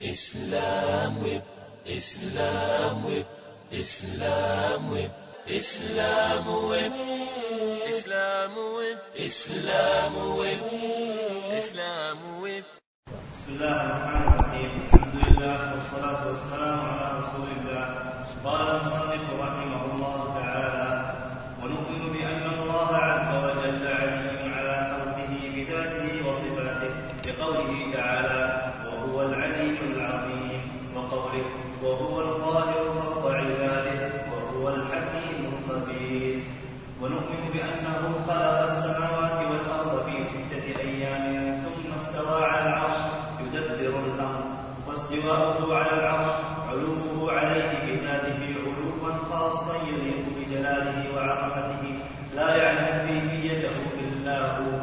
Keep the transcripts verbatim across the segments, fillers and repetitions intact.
إسلام ويب إسلام ويب إسلام ويب إسلام ويب إسلام ويب إسلام ويب إسلام ويب. بسم الله الرحمن الرحيم. الحمد لله والصلاة والسلام على رسول الله. قال المصنف رحمه الله تعالى: ونؤمن بأن الله عز وجل عليم على خلقه بذاته وصفاته، بقوله تعالى: وهو العلي العظيم، وقوله: وهو القاهر فوق عباده، وهو الحكيم الخبير. ونؤمن بأنه خلق السماوات والأرض في ستة أيام ثم استوى على العرش يدبر الأمر. واستواءه على العرش علوه عليه بذاته علوا خاصا يليق بجلاله وعظمته لا يعلم كيفيته إلا هو.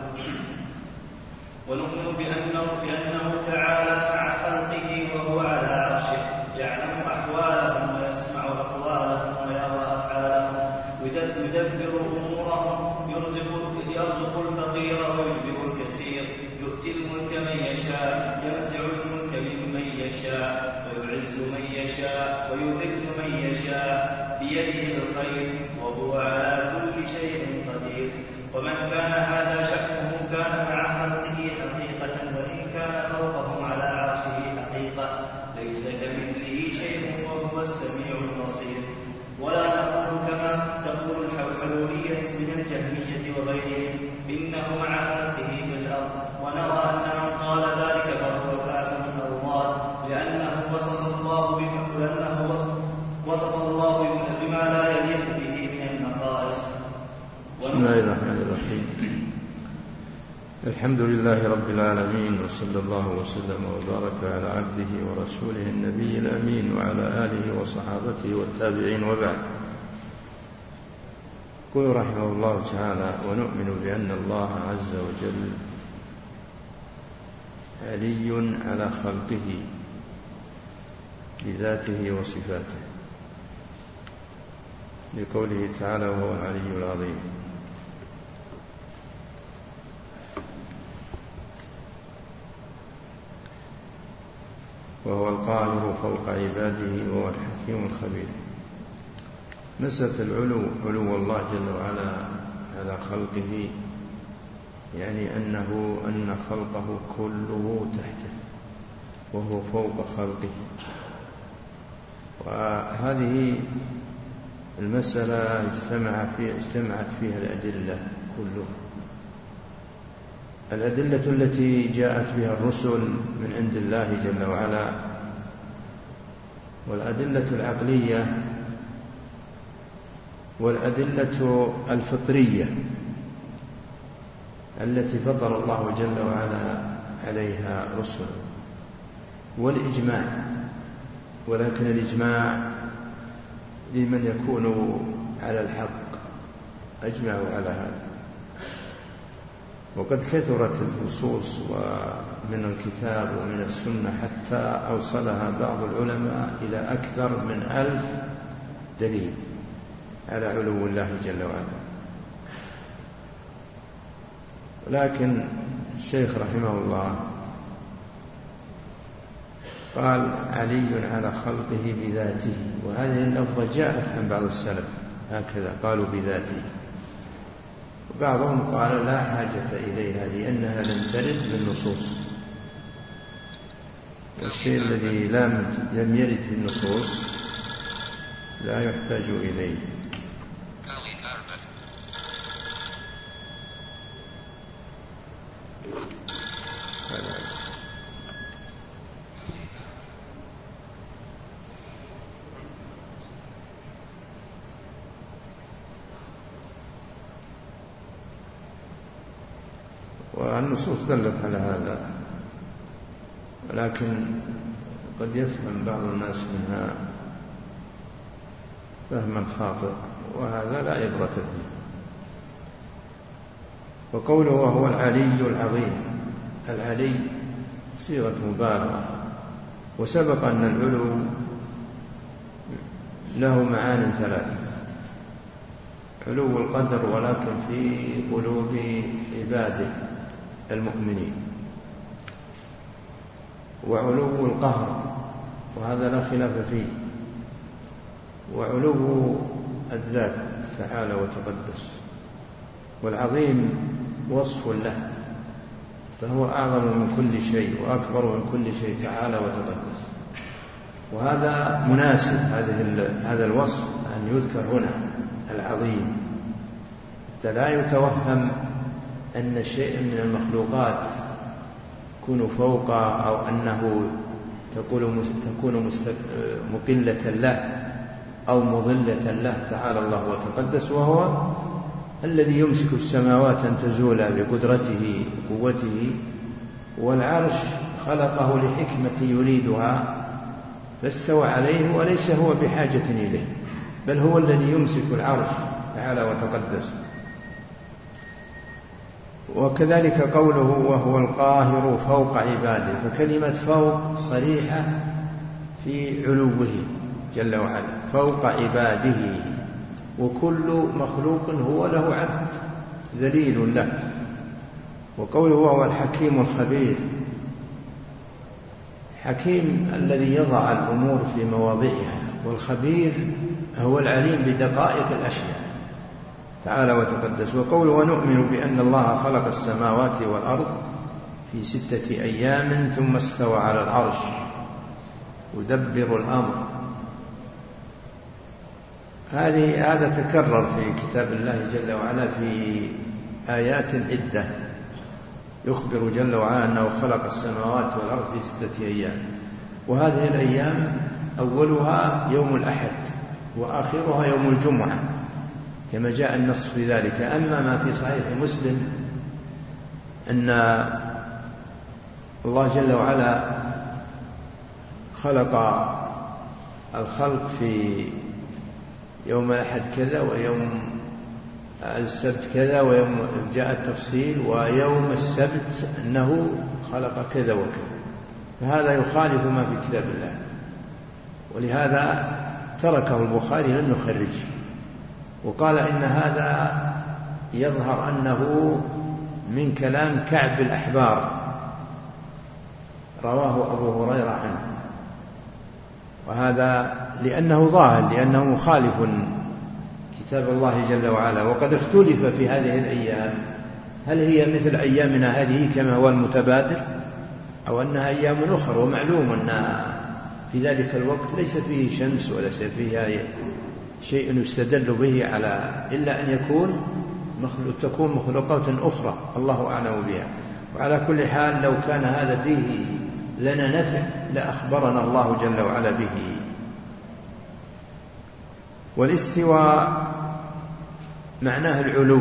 ونؤمن بأنه, بأنه تعالى مع خلقه وهو على عرشه، يعلم أحوالهم ويسمع أقوالهم ويرى أفعالهم، يدبر أمورهم، يرزق, يرزق الفقير ويجبر الكثير، يؤتي الملك من يشاء، ينزع الملك ممن يشاء، ويعز من يشاء ويذل من يشاء، بيده الخير وهو على كل شيء قدير. ومن كان هذا شأنه كان مع خلقه حقيقة، وإن كان فوقهم على عرشه حقيقة، ليس كمثله شيء وهو السميع البصير. ولا نقول كما تقول الحلولية من الجهمية وغيرهم إنه مع خلقه في الأرض، ونرى أن من قال ذلك فهو كافر مرضاد، لأنه وصف الله بما, لأنه وصف الله بما لا يليق به من النقائص. بسم الله الرحمن الرحيم. الحمد لله رب العالمين، وصلى الله وسلم وبارك على عبده ورسوله النبي الأمين وعلى آله وصحابته والتابعين، وبعد. يقول رحمه الله تعالى: ونؤمن بأن الله عز وجل علي على خلقه بذاته وصفاته، لقوله تعالى: وهو العلي العظيم. وهو القاهر فوق عباده، وهو الحكيم الخبير. مسألة العلو، علو الله جل وعلا على خلقه، يعني أنه أن خلقه كله تحته وهو فوق خلقه. وهذه المسألة اجتمع فيها اجتمعت فيها الأدلة كلها، الأدلة التي جاءت بها الرسل من عند الله جل وعلا، والأدلة العقلية، والأدلة الفطرية التي فطر الله جل وعلا عليها رسله، والإجماع. ولكن الإجماع لمن يكون على الحق، أجمعوا على هذا. وقد كثرت النصوص ومن الكتاب ومن السنة حتى أوصلها بعض العلماء إلى أكثر من ألف دليل على علو الله جل وعلا. لكن الشيخ رحمه الله قال: علي على خلقه بذاته، وهذه اللفظة جاءت عن بعض السلف هكذا، قالوا بذاته. وبعضهم قال لا حاجة إليها لأنها لم ترد بالنصوص، والشيء الذي لم يرد في النصوص لا يحتاج إليه. والنصوص دلت على هذا، ولكن قد يفهم بعض الناس منها فهما خاطئ، وهذا لا عبرة به. وقوله وهو العلي العظيم، العلي صيغة مبالغة، وسبق أن العلو له معان ثلاث: علو القدر ولكن في قلوب عباده المؤمنين، وعلو القهر وهذا لا خلاف فيه. وعلو الذات تعالى وتقدس، والعظيم وصف له، فهو أعظم من كل شيء وأكبر من كل شيء تعالى وتقدس. وهذا مناسب هذه هذا الوصف أن يذكر هنا العظيم، حتى لا يتوهم أن شيء من المخلوقات يكون فوق أو أنه تكون مقلة له أو مضلة له تعالى الله وتقدس. وهو الذي يمسك السماوات أن تزول بقدرته وقوته، والعرش خلقه لحكمة يريدها فاستوى عليه، وليس هو بحاجة إليه، بل هو الذي يمسك العرش تعالى وتقدس. وكذلك قوله وهو القاهر فوق عباده، فكلمة فوق صريحة في علوه جل وعلا، فوق عباده، وكل مخلوق هو له عبد ذليل له. وقوله وهو الحكيم الخبير، حكيم الذي يضع الأمور في مواضعها، والخبير هو العليم بدقائق الأشياء تعالى وتقدس. وقوله ونؤمن بأن الله خلق السماوات والأرض في ستة أيام ثم استوى على العرش يدبر الأمر. هذه هذا تكرر في كتاب الله جل وعلا في آيات عدة، يخبر جل وعلا أنه خلق السماوات والأرض في ستة أيام، وهذه الأيام أولها يوم الأحد وآخرها يوم الجمعة كما جاء النص في ذلك. أما ما في صحيح مسلم أن الله جل وعلا خلق الخلق في يوم الأحد كذا، ويوم السبت كذا، ويوم جاء التفصيل، ويوم السبت أنه خلق كذا وكذا، فهذا يخالف ما في كتاب الله، ولهذا تركه البخاري لم يخرجه، وقال إن هذا يظهر أنه من كلام كعب الأحبار رواه أبو هريرة عنه، وهذا لأنه ظاهر، لأنه مخالف كتاب الله جل وعلا. وقد اختلف في هذه الأيام هل هي مثل أيامنا هذه كما هو المتبادر، أو أنها أيام أخرى. ومعلوم أن في ذلك الوقت ليس فيه شمس وليس فيه شيء يستدل به على إلا أن يكون مخلوق تكون مخلوقات أخرى الله أعلم بها. وعلى كل حال لو كان هذا فيه لنا نفع لأخبرنا الله جل وعلا به. والاستواء معناه العلو،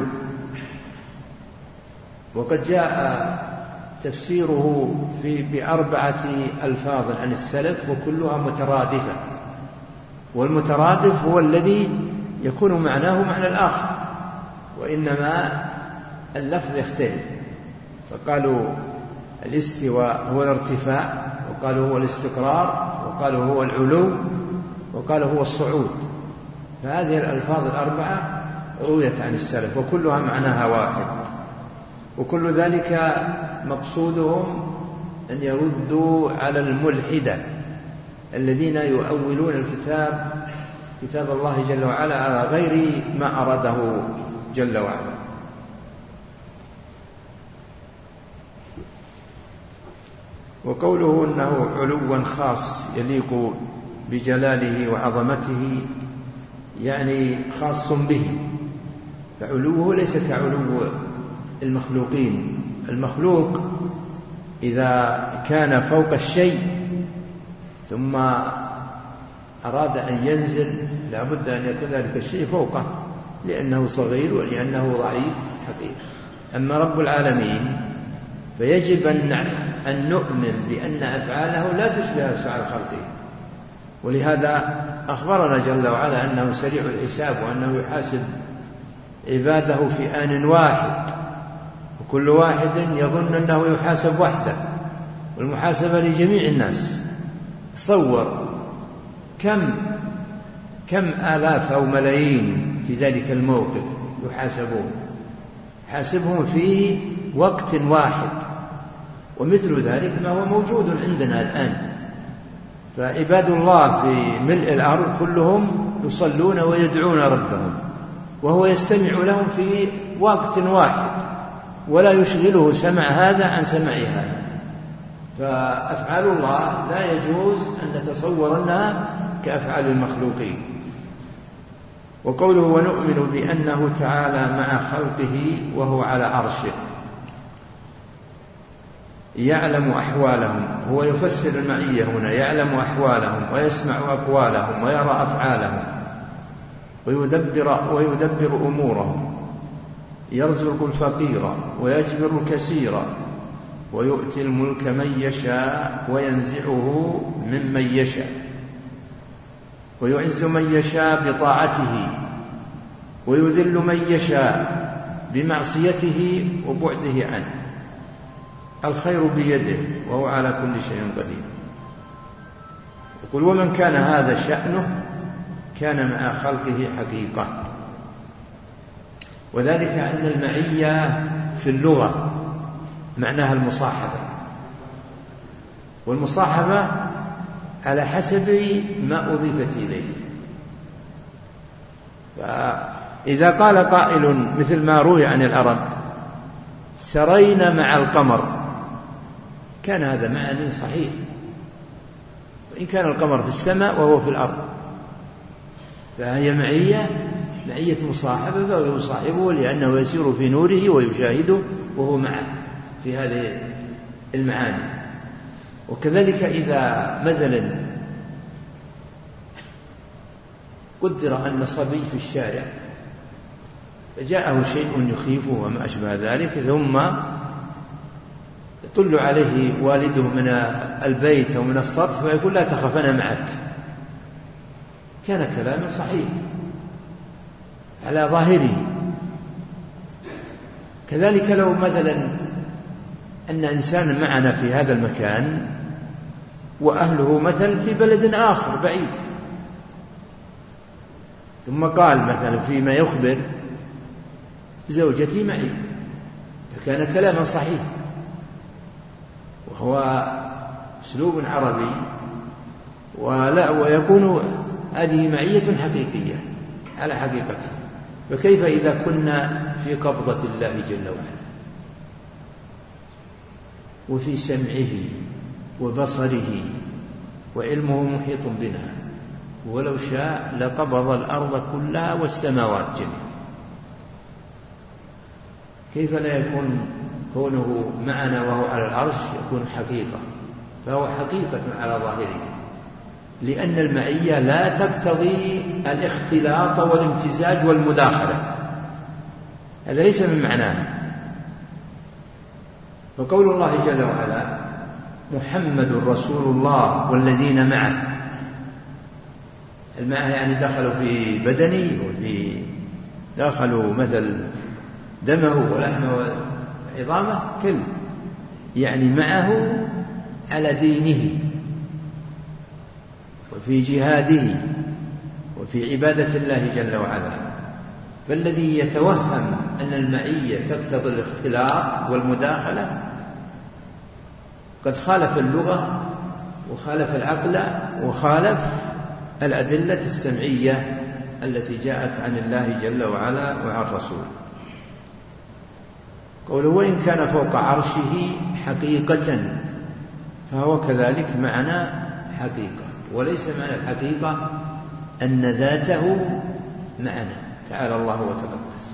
وقد جاء تفسيره في بأربعة ألفاظ عن السلف وكلها مترادفة، والمترادف هو الذي يكون معناه معنى الآخر، وإنما اللفظ يختلف. فقالوا الاستواء هو الارتفاع، وقالوا هو الاستقرار، وقالوا هو العلو، وقالوا هو الصعود. فهذه الألفاظ الأربعة رويت عن السلف وكلها معناها واحد، وكل ذلك مقصودهم أن يردوا على الملحدة الذين يؤولون الكتاب كتاب الله جل وعلا على غير ما أراده جل وعلا. وقوله أنه علوا خاص يليق بجلاله وعظمته يعني خاص به، فعلوه ليس كعلو المخلوقين. المخلوق إذا كان فوق الشيء ثم أراد أن ينزل لابد أن يكون ذلك الشيء فوقه، لأنه صغير ولأنه ضعيف حقيقي. أما رب العالمين فيجب أن نؤمن بأن أفعاله لا تشبه أفعال خلقه، ولهذا أخبرنا جل وعلا أنه سريع الحساب، وأنه يحاسب عباده في آن واحد، وكل واحد يظن أنه يحاسب وحده، والمحاسبة لجميع الناس. تصور كم كم آلاف أو ملايين في ذلك الموقف يحاسبون، حاسبهم في وقت واحد، ومثل ذلك ما هو موجود عندنا الآن. فعباد الله في ملء الأرض كلهم يصلون ويدعون ربهم، وهو يستمع لهم في وقت واحد ولا يشغله سمع هذا عن سمع هذا. فأفعال الله لا يجوز أن نتصور أنها كأفعال المخلوقين. وقوله ونؤمن بأنه تعالى مع خلقه وهو على عرشه يعلم أحوالهم، هو يفسر المعية هنا، يعلم أحوالهم ويسمع أقوالهم ويرى أفعالهم ويدبر, ويدبر أمورهم، يرزق الفقير ويجبر الكثير ويؤتي الملك من يشاء وينزعه ممن يشاء ويعز من يشاء بطاعته ويذل من يشاء بمعصيته وبعده عنه. الخير بيده وهو على كل شيء قدير. يقول ومن كان هذا شأنه كان مع خلقه حقيقة. وذلك أن المعية في اللغة معناها المصاحبة، والمصاحبة على حسب ما أضيفت إليه. فإذا قال قائل مثل ما روي عن العرب سرينا مع القمر كان هذا معنى صحيح، وإن كان القمر في السماء وهو في الأرض، فهي معية معية مصاحبة، فهو يصاحبه لأنه يسير في نوره ويشاهده وهو معه في هذه المعاني. وكذلك إذا مثلا قدر أن صبي في الشارع فجاءه شيء يخيفه وما أشبه ذلك، ثم يطل عليه والده من البيت أو من السطح فيقول لا تخف أنا معك، كان كلاما صحيح على ظاهره. كذلك لو مثلا أن إنسانا معنا في هذا المكان وأهله مثلا في بلد آخر بعيد، ثم قال مثلا فيما يخبر زوجتي معي، فكان كلاما صحيح، وهو أسلوب عربي، ولا ويكون هذه معية حقيقية على حقيقته. فكيف إذا كنا في قبضة الله جل وعلا وفي سمعه وبصره وعلمه محيط بنا، ولو شاء لقبض الأرض كلها والسماوات جميعا، كيف لا يكون كونه معنا وهو على العرش يكون حقيقة؟ فهو حقيقة على ظاهره، لأن المعية لا تقتضي الاختلاط والامتزاج والمداخلة، هذا ليس من معناه. فقول الله جل وعلا محمد رسول الله والذين معه، المعه يعني دخلوا في بدني وفي دخلوا مثل دمه ولحمه وعظامه كل، يعني معه على دينه وفي جهاده وفي عبادة الله جل وعلا. فالذي يتوهم أن المعية تقتضي الاختلاط والمداخلة قد خالف اللغة وخالف العقل وخالف الأدلة السمعية التي جاءت عن الله جل وعلا وعن رسوله. قوله وإن كان فوق عرشه حقيقة، فهو كذلك معنى حقيقة، وليس معنى الحقيقة أن ذاته معنى، تعالى الله وتقدس.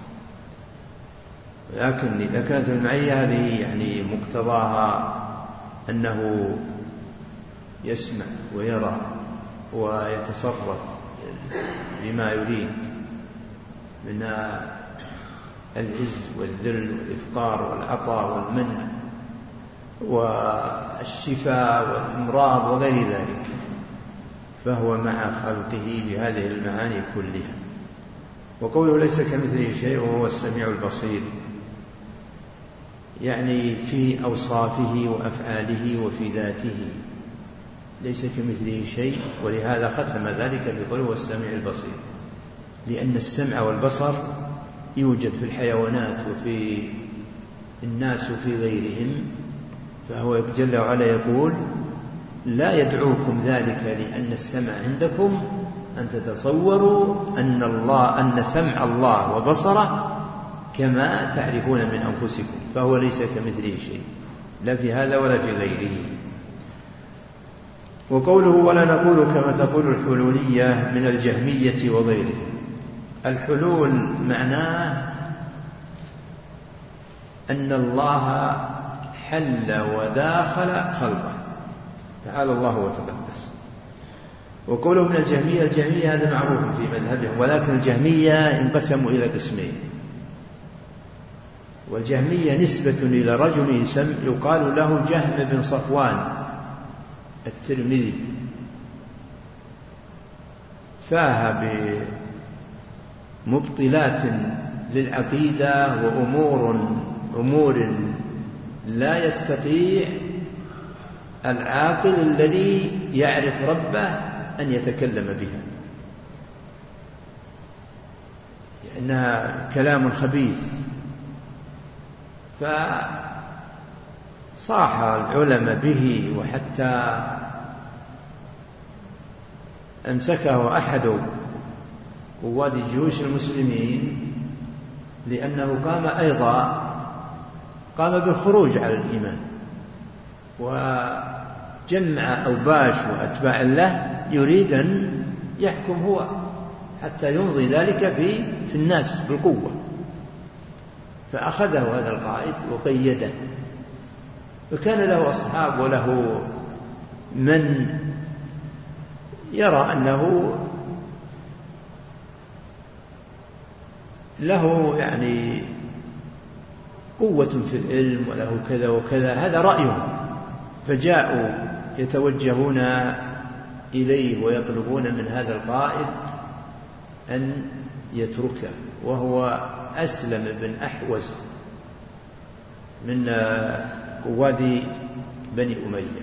لكن إذا كانت المعية هذه يعني مقتضاها أنه يسمع ويرى ويتصرف بما يريد من العز والذل والإفقار والعطاء والمنع والشفاء والإمراض وغير ذلك، فهو مع خلقه بهذه المعاني كلها. وقوله ليس كمثله شيء وهو السميع البصير، يعني في أوصافه وأفعاله وفي ذاته ليس كمثله شيء، ولهذا ختم ذلك بقوله هو السميع البصير، لأن السمع والبصر يوجد في الحيوانات وفي الناس وفي غيرهم. فهو جل وعلا يقول لا يدعوكم ذلك لأن السمع عندكم أن تتصوروا أن الله أن سمع الله وبصره كما تعرفون من أنفسكم، فهو ليس كمثله شيء لا في هذا ولا في غيره. وقوله ولا نقول كما تقول الحلولية من الجهمية وغيرهم. الحلول معناه أن الله حل وداخل خلقه تعالى الله وتقدس. وقوله من الجهمية، الجهمية هذا معروف في مذهبهم، ولكن الجهمية انقسموا إلى قسمين. والجهمية نسبة إلى رجل يقال له جهم بن صفوان الترمذي، فاه بمبطلات للعقيدة وأمور أمور لا يستطيع العاقل الذي يعرف ربه أن يتكلم بها، لأنها كلام خبيث. فصاح العلماء به، وحتى أمسكه أحد قواد جيوش المسلمين لأنه قام أيضا قام بالخروج على الإيمان، وجمع أوباش وأتباع له يريد أن يحكم هو حتى يمضي ذلك في في الناس بالقوة. فأخذه هذا القائد وقيده، وكان له أصحاب وله من يرى أنه له يعني قوة في العلم وله كذا وكذا، هذا رأيهم. فجاءوا يتوجهون إليه ويطلبون من هذا القائد أن يتركه، وهو أسلم بن أحوز من قواد بني أمية.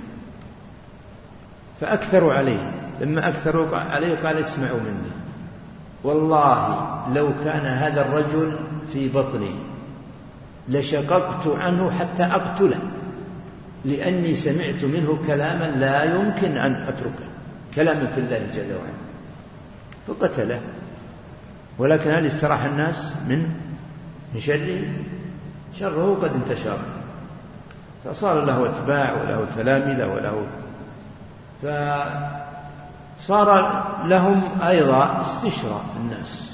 فأكثروا عليه، لما أكثروا عليه قال اسمعوا مني، والله لو كان هذا الرجل في بطني لشققت عنه حتى أقتله، لأني سمعت منه كلاما لا يمكن أن أتركه، كلاما في الله جل وعلا، فقتله. ولكن هل استراح الناس من من شره؟ شره قد انتشر، فصار له أتباع وله تلامذة وله، فصار لهم أيضا استشراء الناس،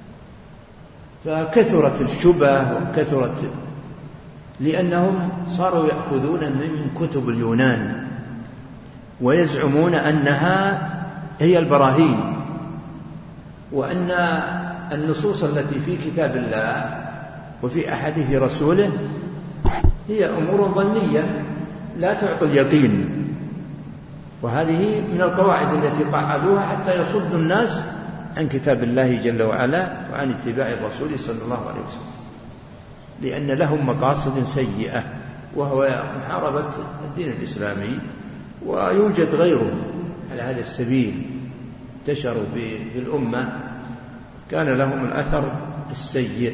فكثرت الشبه وكثرت، لأنهم صاروا يأخذون من كتب اليونان ويزعمون أنها هي البراهين، وأن النصوص التي في كتاب الله وفي أحاديث رسوله هي أمور ظنية لا تعطي اليقين. وهذه من القواعد التي قعدوها حتى يصدوا الناس عن كتاب الله جل وعلا وعن اتباع الرسول صلى الله عليه وسلم، لأن لهم مقاصد سيئة، وهو محاربة الدين الإسلامي. ويوجد غيره على هذا السبيل انتشروا في الأمة كان لهم الأثر السيء.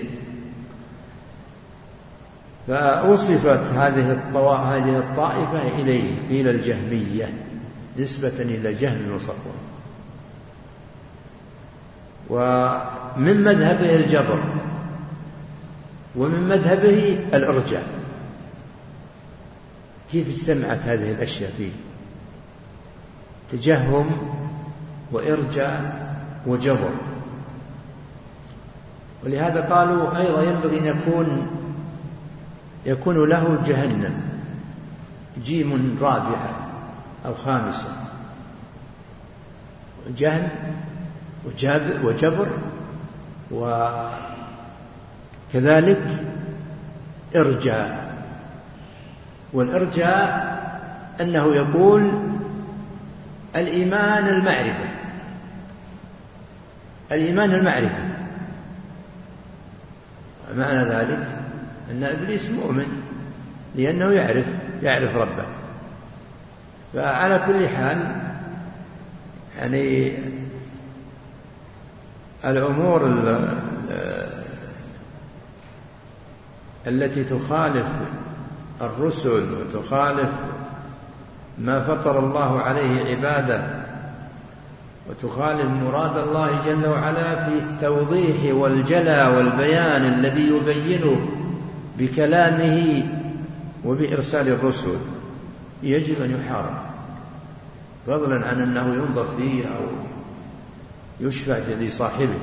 فوصفت هذه الطائفة إليه إلى الجهمية نسبة إلى جهم وصفوان. ومن مذهبه الجبر، ومن مذهبه الإرجاء. كيف اجتمعت هذه الأشياء فيه؟ تجهم وإرجاء وجبر. ولهذا قالوا أيضا ينبغي أن يكون يكون له جهنم جيم رابعة أو خامسة، جهم وجبر، وكذلك إرجاء. والإرجاء أنه يقول الإيمان المعرفة، الإيمان المعرفة، معنى ذلك أن إبليس مؤمن لأنه يعرف يعرف ربه. فعلى كل حال يعني الأمور التي تخالف الرسل وتخالف ما فطر الله عليه عباده وتخالف مراد الله جل وعلا في التوضيح والجلى والبيان الذي يبينه بكلامه وبإرسال الرسل، يجب أن يحارب، فضلا عن أنه ينظر فيه أو يشفع في صاحبه.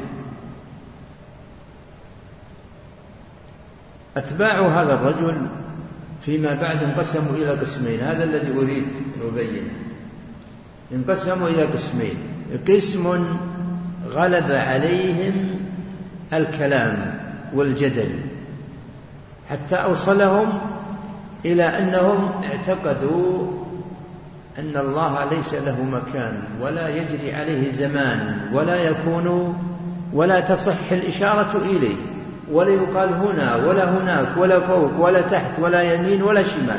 أتباع هذا الرجل فيما بعد انقسموا إلى قسمين، هذا الذي أريد أن أبينه. انقسموا إلى قسمين: قسم غلب عليهم الكلام والجدل حتى أوصلهم إلى أنهم اعتقدوا أن الله ليس له مكان ولا يجري عليه زمان ولا يكون ولا تصح الإشارة إليه، ولا يقال هنا ولا هناك ولا فوق ولا تحت ولا يمين ولا شمال.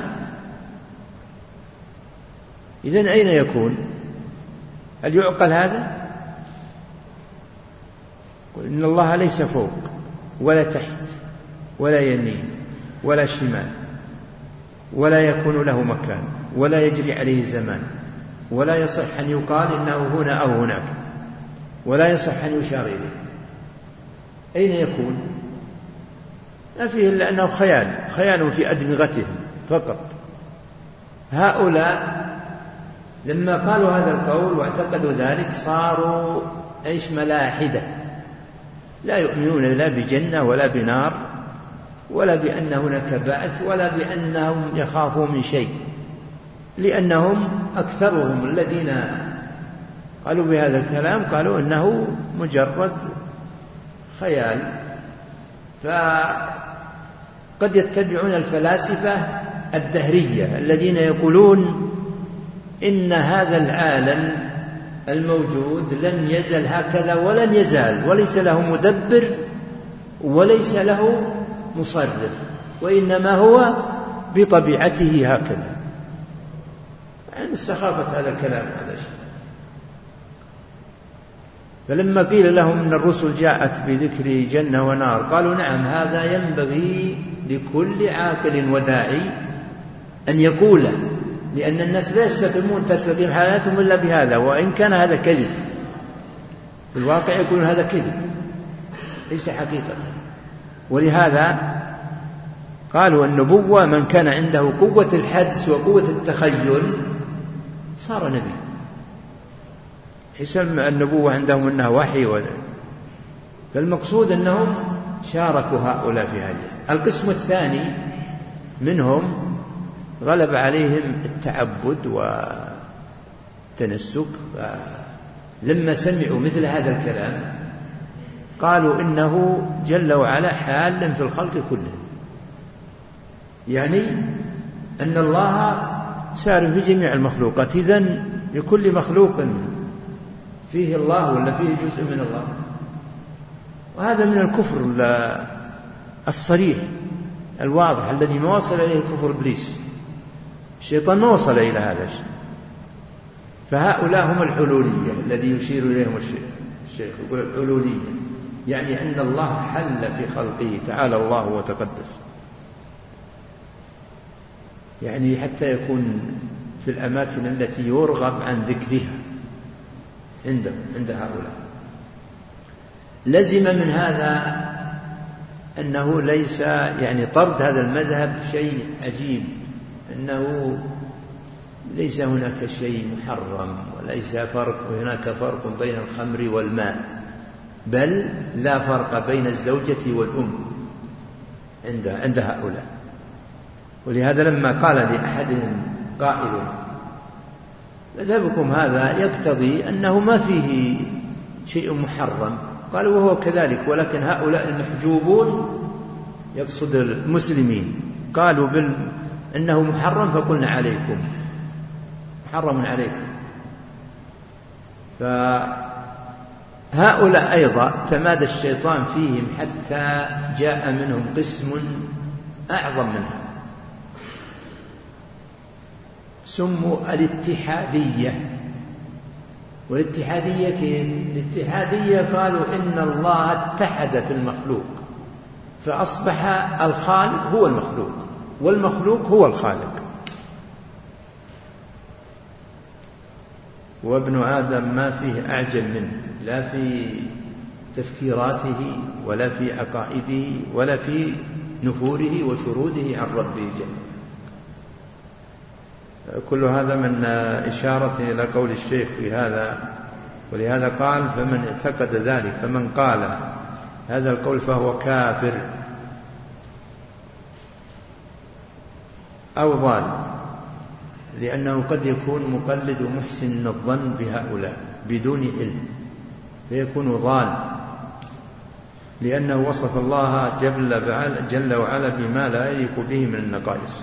إذن أين يكون؟ هل يعقل هذا؟ إن الله ليس فوق ولا تحت ولا يمين ولا شمال، ولا يكون له مكان ولا يجري عليه زمان، ولا يصح أن يقال إنه هنا أو هناك، ولا يصح أن يشار إليه. أين يكون؟ ما فيه إلا أنه خيال، خيال في أدمغتهم فقط. هؤلاء لما قالوا هذا القول واعتقدوا ذلك صاروا إيش؟ ملاحدة، لا يؤمنون لا بجنة ولا بنار ولا بأن هناك بعث ولا بأنهم يخافوا من شيء، لأنهم أكثرهم الذين قالوا بهذا الكلام قالوا إنه مجرد خيال. فقد يتبعون الفلاسفة الدهرية الذين يقولون إن هذا العالم الموجود لم يزل هكذا ولن يزال، وليس له مدبر وليس له مصرف، وإنما هو بطبيعته هكذا. يعني استخافة هذا الكلام هذا شيء. فلما قيل لهم أن الرسل جاءت بذكر جنة ونار قالوا نعم، هذا ينبغي لكل عاقل وداعي أن يقوله، لأن الناس لا يستقيمون تستقيم حياتهم إلا بهذا، وإن كان هذا كذب في الواقع يكون هذا كذب ليس حقيقة. ولهذا قالوا النبوة من كان عنده قوة الحدس وقوة التخيل صار نبي. حسن النبوة عندهم أنها وحي، فالمقصود أنهم شاركوا هؤلاء في هذه. القسم الثاني منهم غلب عليهم التعبد والتنسك، فلما سمعوا مثل هذا الكلام قالوا إنه جل وعلا حال في الخلق كله، يعني أن الله سار في جميع المخلوقات، إذن لكل مخلوق فيه الله ولا فيه جزء من الله. وهذا من الكفر الصريح الواضح الذي ما وصل إليه كفر إبليس، الشيطان ما وصل إلى هذا الشيء. فهؤلاء هم الحلولية الذي يشير إليهم الشيخ، يقول الحلولية يعني أن الله حل في خلقه تعالى الله وتقدس، يعني حتى يكون في الأماكن التي يرغب عن ذكرها عند عند هؤلاء. لزم من هذا أنه ليس يعني طرد هذا المذهب شيء عجيب، أنه ليس هناك شيء محرم وليس فرق، هناك فرق بين الخمر والماء، بل لا فرق بين الزوجة والأم عند عند هؤلاء. ولهذا لما قال لأحدهم قائل مذهبكم هذا يقتضي أنه ما فيه شيء محرم، قالوا وهو كذلك، ولكن هؤلاء المحجوبون يقصد المسلمين قالوا بال أنه محرم فقلنا عليكم محرم عليكم. فهؤلاء أيضا تمادى الشيطان فيهم حتى جاء منهم قسم أعظم منهم سموا الاتحادية. والاتحادية كيف؟ الاتحادية قالوا إن الله اتحد في المخلوق فأصبح الخالق هو المخلوق والمخلوق هو الخالق. وابن آدم ما فيه أعجب منه، لا في تفكيراته ولا في عقائده ولا في نفوره وشروده عن ربه جل. كل هذا من إشارة إلى قول الشيخ في هذا، ولهذا قال فمن اعتقد ذلك، فمن قال هذا القول فهو كافر أو ضال، لأنه قد يكون مقلد محسن الظن بهؤلاء بدون علم فيكون ضال، لأنه وصف الله جل وعلا بما لا يليق به من النقائص.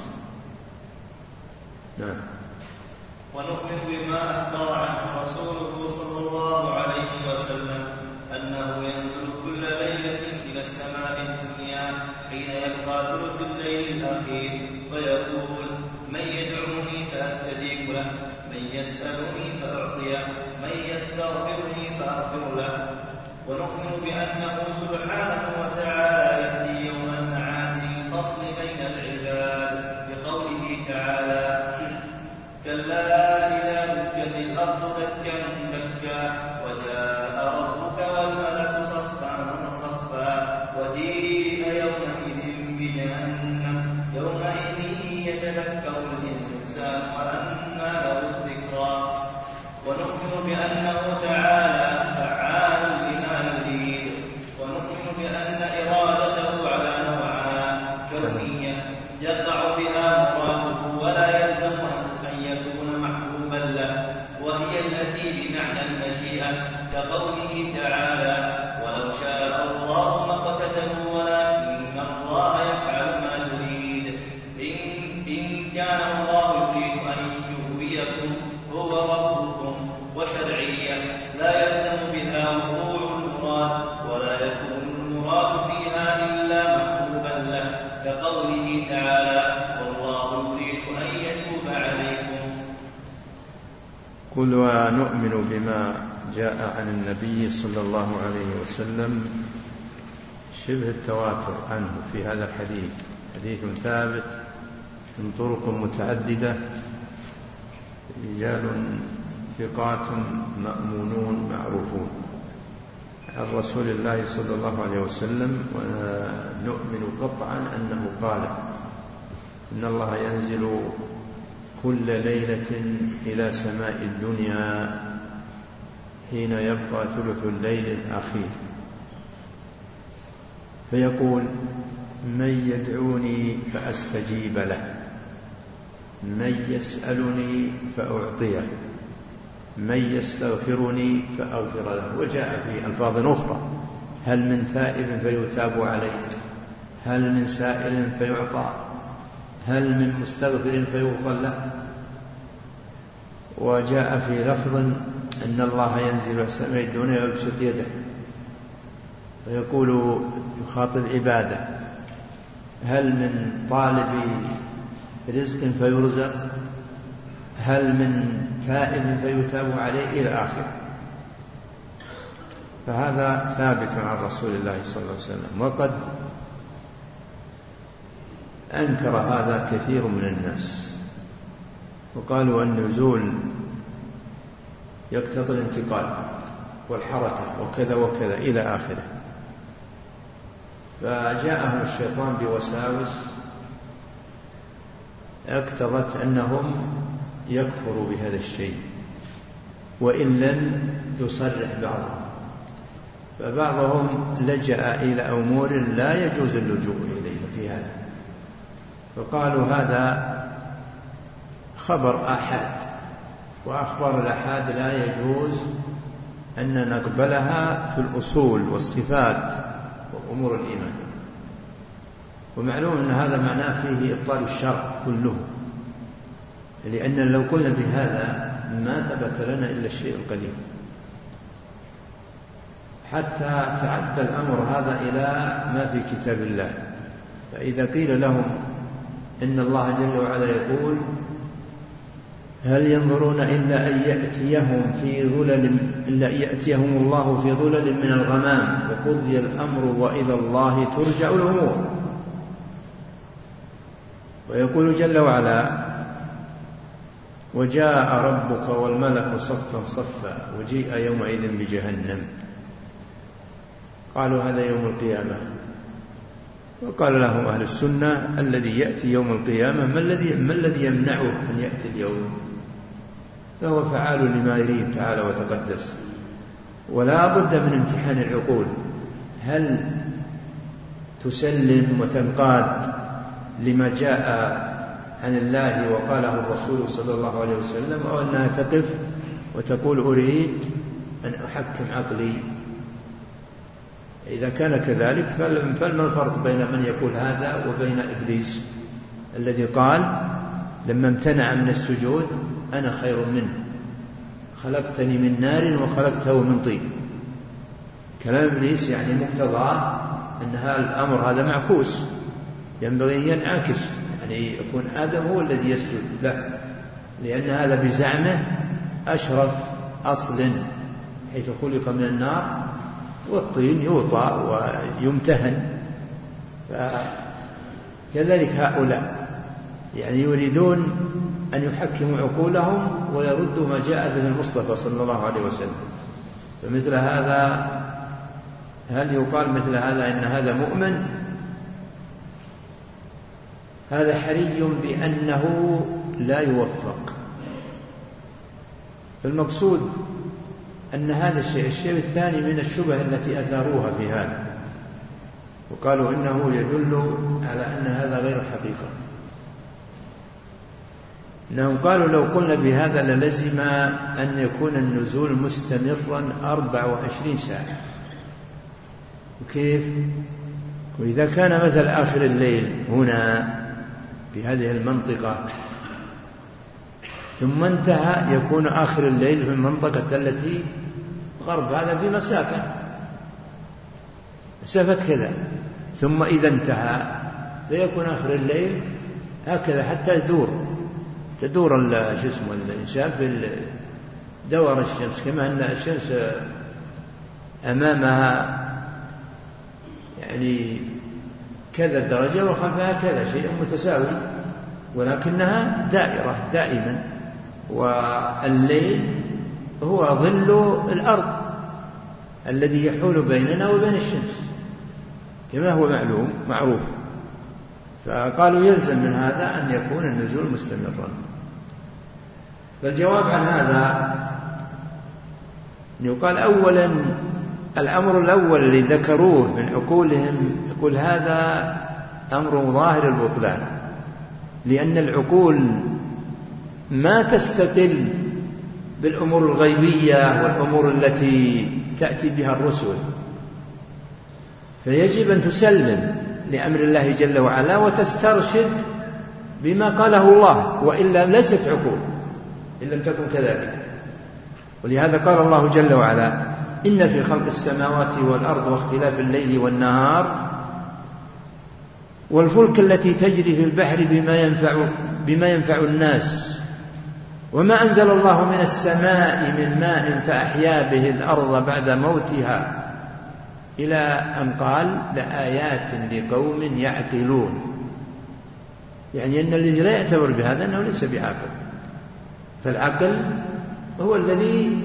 نعم. ونؤمن بما أخبر عنه رسوله صلى الله عليه وسلم أنه ينزل كل ليلة إلى السماء الدنيا حين يبقى ثلث الليل الأخير ويقول من يدعوني فأستجيب له، من يسألني فأعطيه، من يستغفرني فأغفر له. ونؤمن بأنه سبحانه وتعالى يأتي يوم المعاد الفصل بين العباد بقوله تعالى كلا إذا دكت الأرض دكا دكا وجاء ربك والملك صفا صفا وجيء يومئذ بجهنم يومئذ يتذكر الإنسان وأنى له الذكرى. ونؤمن بأنه تعالى فعال لما يريد. ونؤمن بأن إرادته على نوعان، كونية يقع بها مراده ولا يلزم أن يكون محبوبا له، وهي التي بمعنى المشيئة كقوله تعالى ولو شاء الله ما اقتتلوا ولكن الله يفعل ما يريد. إن كان الله يريد أن يهويكم هو ربكم، وشرعية لا يلزم بها وقوع المراد ولا يكون المراد فيها إلا محبوبا له كقوله تعالى والله يريد أن يتوب عليكم. قل ونؤمن بما جاء عن النبي صلى الله عليه وسلم شبه التواتر عنه في هذا الحديث، حديث ثابت من طرق متعددة، رجال ثقات مأمونون معروفون عن رسول الله صلى الله عليه وسلم. ونؤمن قطعا أنه قال إن الله ينزل كل ليلة إلى سماء الدنيا حين يبقى ثلث الليل الأخير فيقول من يدعوني فأستجيب له، من يسألني فأعطيه، من يستغفرني فأغفر له. وجاء في ألفاظ أخرى هل من تائب فيتاب عليه، هل من سائل فيعطى، هل من مستغفر فيغفر له. وجاء في لفظ أن الله ينزل السماء الدنيا ويبسط يده ويقول يخاطب عباده هل من طالب رزق فيرزق، هل من تائب فيتاب عليه إلى آخره. فهذا ثابت عن رسول الله صلى الله عليه وسلم. وقد أنكر هذا كثير من الناس وقالوا النزول يقتضي الانتقال والحركة وكذا وكذا إلى آخره. فجاءهم الشيطان بوساوس اقتضت أنهم يكفروا بهذا الشيء وإن لم يصرح بعضهم. فبعضهم لجأ إلى أمور لا يجوز اللجوء إليها في هذا، فقالوا هذا خبر آحاد، وأخبار الآحاد لا يجوز أن نقبلها في الأصول والصفات وأمور الإيمان. ومعلوم أن هذا معناه فيه إبطال الشرع كله، لأن لو قلنا بهذا ما ثبت لنا إلا الشيء القليل، حتى تعدى الأمر هذا إلى ما في كتاب الله. فإذا قيل لهم إن الله جل وعلا يقول هل ينظرون إلا أن يأتيهم في ظلل إلا يأتيهم الله في ظلل من الغمام وقضي الأمر وإلى الله ترجع الأمور. ويقول جل وعلا وجاء ربك والملك صفا صفا وجيء يومئذ بجهنم. قالوا هذا يوم القيامة. وقال لهم أهل السنة الذي يأتي يوم القيامة ما الذي ما الذي يمنعه أن يأتي اليوم؟ فهو فعال لما يريد تعالى وتقدس. ولا بد من امتحان العقول، هل تسلم وتنقاد لما جاء عن الله وقاله الرسول صلى الله عليه وسلم، أو أنها تقف وتقول أريد أن أحكم عقلي؟ إذا كان كذلك فما الفرق بين من يقول هذا وبين إبليس الذي قال لما امتنع من السجود أنا خير منه خلقتني من نار وخلقته من طين؟ كلام إبليس يعني مقتضاه أن هذا الأمر هذا معكوس، ينبغي أن ينعكس، يعني يكون آدم هو الذي يسجد، لا، لأن هذا بزعمه أشرف أصل حيث خلق من النار والطين يوطى ويمتهن. فكذلك هؤلاء يعني يريدون أن يحكموا عقولهم ويردوا ما جاء به المصطفى صلى الله عليه وسلم. فمثل هذا هل يقال مثل هذا إن هذا مؤمن؟ هذا حري بأنه لا يوفق. فالمقصود أن هذا الشيء. الشيء الثاني من الشبه التي أثاروها في هذا وقالوا إنه يدل على أن هذا غير حقيقة. إنهم قالوا لو قلنا بهذا للزم أن يكون النزول مستمرا أربع وعشرين ساعة. وكيف؟ وإذا كان مثل آخر الليل هنا في هذه المنطقة ثم انتهى يكون آخر الليل في المنطقة التي غرب، هذا في مسافة مسافة كذا، ثم إذا انتهى فيكون آخر الليل هكذا حتى يدور تدور شو اسمه الإنسان في دور الشمس، كما أن الشمس أمامها يعني كذا درجة وخلفها كذا شيء متساوي، ولكنها دائرة دائما. والليل هو ظل الأرض الذي يحول بيننا وبين الشمس كما هو معلوم معروف. فقالوا يلزم من هذا أن يكون النزول مستمرا. فالجواب عن هذا يقال أولا الأمر الأول الذي ذكروه من عقولهم يقول هذا أمر ظاهر البطلان، لأن العقول ما تستقل بالأمور الغيبية والأمور التي تأتي بها الرسل، فيجب أن تسلم لأمر الله جل وعلا وتسترشد بما قاله الله، وإلا ليست عقول إن لم تكن كذلك. ولهذا قال الله جل وعلا إن في خلق السماوات والأرض واختلاف الليل والنهار والفلك التي تجري في البحر بما ينفع, بما ينفع الناس وما أنزل الله من السماء من ماء فأحيا به الأرض بعد موتها إلى أن قال لآيات لقوم يعقلون. يعني أن الذي لا يعتبر بهذا أنه ليس بعاقل، فالعقل هو الذي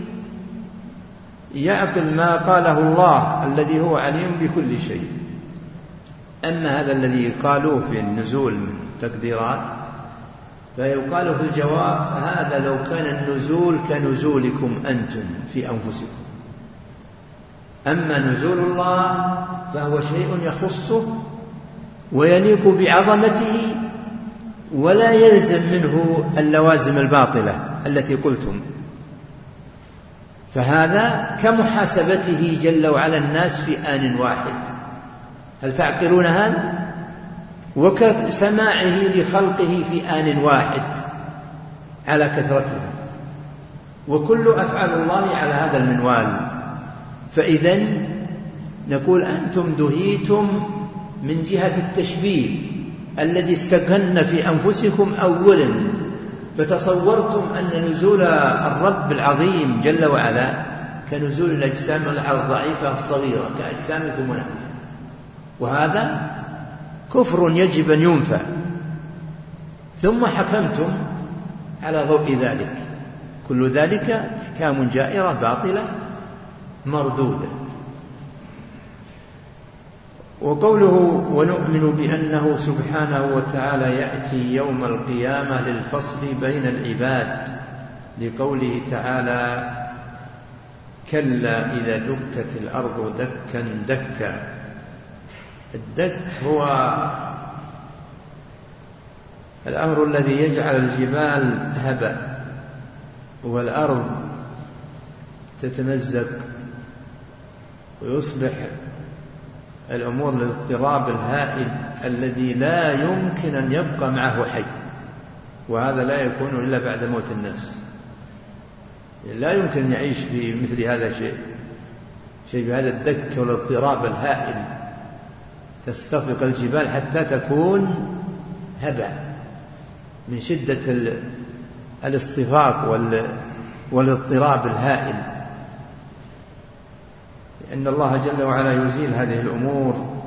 يعقل ما قاله الله الذي هو عليم بكل شيء. أما هذا الذي قالوه في النزول من تقديرات فيقال في الجواب هذا لو كان النزول كنزولكم أنتم في أنفسكم، أما نزول الله فهو شيء يخصه ويليق بعظمته ولا يلزم منه اللوازم الباطلة التي قلتم. فهذا كمحاسبته جل وعلا الناس في آن واحد، هل تعقلون هذا؟ وكسماعه لخلقه في آن واحد على كثرته، وكل أفعال الله على هذا المنوال. فإذن نقول أنتم دهيتم من جهة التشبيه الذي استكن في أنفسكم أولا، فتصورتم أن نزول الرب العظيم جل وعلا كنزول الأجسام الضعيفة الصغيرة كأجسامكم ونحن، وهذا كفر يجب أن ينفى. ثم حكمتم على ضوء ذلك. كل ذلك أحكام جائرة باطلة مردودة. وقوله ونؤمن بأنه سبحانه وتعالى يأتي يوم القيامة للفصل بين العباد، لقوله تعالى كلا إذا دكت الأرض دكا دكا. الدك هو الأمر الذي يجعل الجبال هباء والأرض تتمزق ويصبح الأمور للاضطراب الهائل الذي لا يمكن أن يبقى معه حي، وهذا لا يكون إلا بعد موت الناس. لا يمكن أن يعيش في مثل هذا الشيء شيء بهذا الدك والاضطراب الهائل، تستفرق الجبال حتى تكون هباء من شدة الاصطفاق والاضطراب الهائل، لأن الله جل وعلا يزيل هذه الأمور.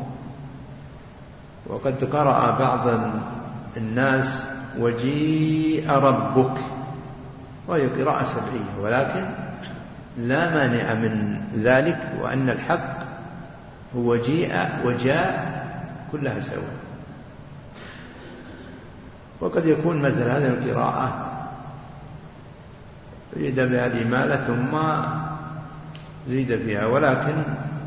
وقد قرأ بعض الناس وجيء ربك، وهي قراءة سبعية، ولكن لا مانع من ذلك، وأن الحق هو جيء وجاء كلها سواء. وقد يكون مثل هذه القراءة يريد بها الإمالة ثم زيد فيها، ولكن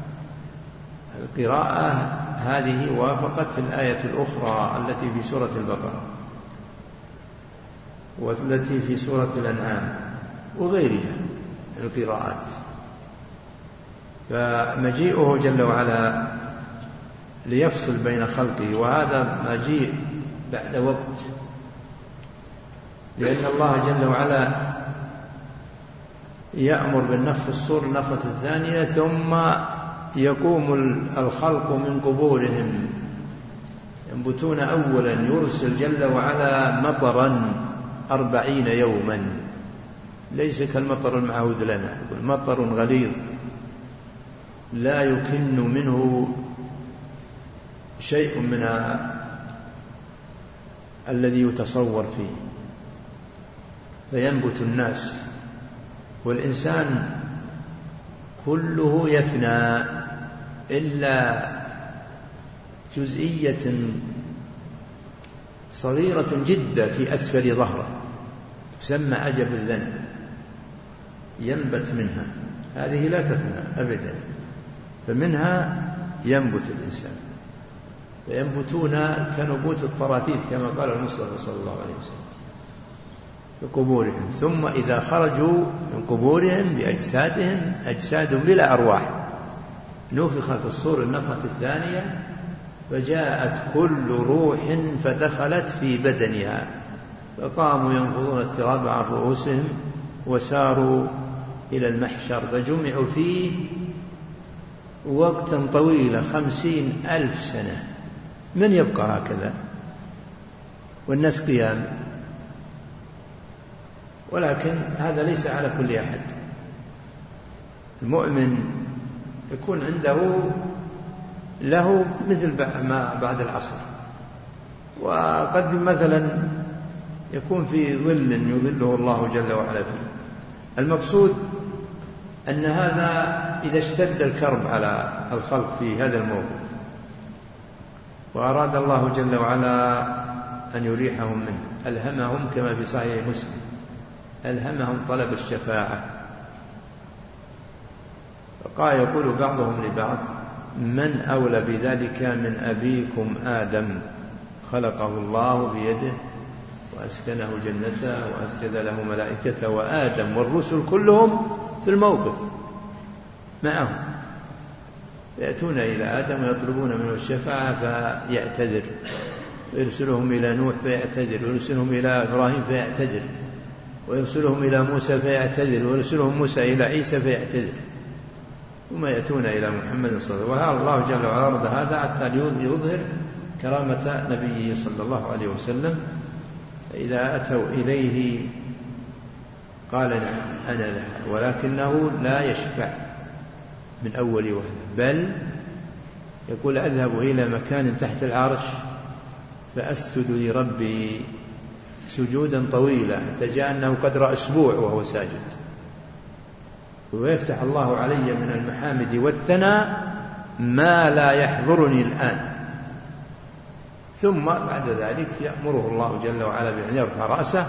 القراءة هذه وافقت الآية الأخرى التي في سورة البقرة والتي في سورة الأنعام وغيرها من القراءات. فمجيئه جل وعلا ليفصل بين خلقه، وهذا مجيء بعد وقت، لأن الله جل وعلا يأمر بالنفخ في الصور النفخة الثانية، ثم يقوم الخلق من قبورهم ينبتون أولا، يرسل جل وعلا مطرا أربعين يوما، ليس كالمطر المعهود لنا، مطر غليظ لا يكن منه شيء من الذي يتصور فيه، فينبت الناس. والإنسان كله يفنى إلا جزئية صغيرة جدا في أسفل ظهره تسمى عجب الذنب ينبت منها، هذه لا تفنى أبدا، فمنها ينبت الإنسان، فينبتون كنبوت الطراثيث كما قال المصطفى صلى الله عليه وسلم في قبورهم. ثم إذا خرجوا من قبورهم بأجسادهم أجساد بلا أرواح، نفخ في الصور النفخة الثانية فجاءت كل روح فدخلت في بدنها، فقاموا ينفضون التراب عن رؤوسهم وساروا إلى المحشر، فجمعوا فيه وقتا طويلا خمسين ألف سنة. من يبقى هكذا والناس قيام؟ ولكن هذا ليس على كل أحد. المؤمن يكون عنده له مثل ما بعد العصر، وقد مثلا يكون في ظل يظله الله جل وعلا فيه. المقصود أن هذا إذا اشتد الكرب على الخلق في هذا الموقف وأراد الله جل وعلا أن يريحهم منه، ألهمهم كما في صحيح مسلم، ألهمهم طلب الشفاعة. فقال يقول بعضهم لبعض من أولى بذلك من أبيكم آدم خلقه الله بيده وأسكنه جنته وأسجد له ملائكته، وآدم والرسل كلهم في الموقف معه، يأتون إلى آدم ويطلبون منه الشفاعة فيعتذر، ويرسلهم إلى نوح فيعتذر، ويرسلهم إلى إبراهيم فيعتذر، ويرسلهم إلى موسى فيعتذر، ويرسلهم موسى إلى عيسى فيعتذر، ثم يأتون إلى محمد صلى الله عليه وسلم. الله جل وعلا أراد هذا حتى يظهر كرامة نبيه صلى الله عليه وسلم. فإذا أتوا إليه قال نعم أنا لها، ولكنه لا يشفع من أول وهلة، بل يقول أذهب إلى مكان تحت العرش فأسجد لربي سجودا طويلا حتى جاء أنه قدر أسبوع وهو ساجد، ويفتح الله علي من المحامد والثناء ما لا يحضرني الآن. ثم بعد ذلك يأمره الله جل وعلا بأن يرفع رأسه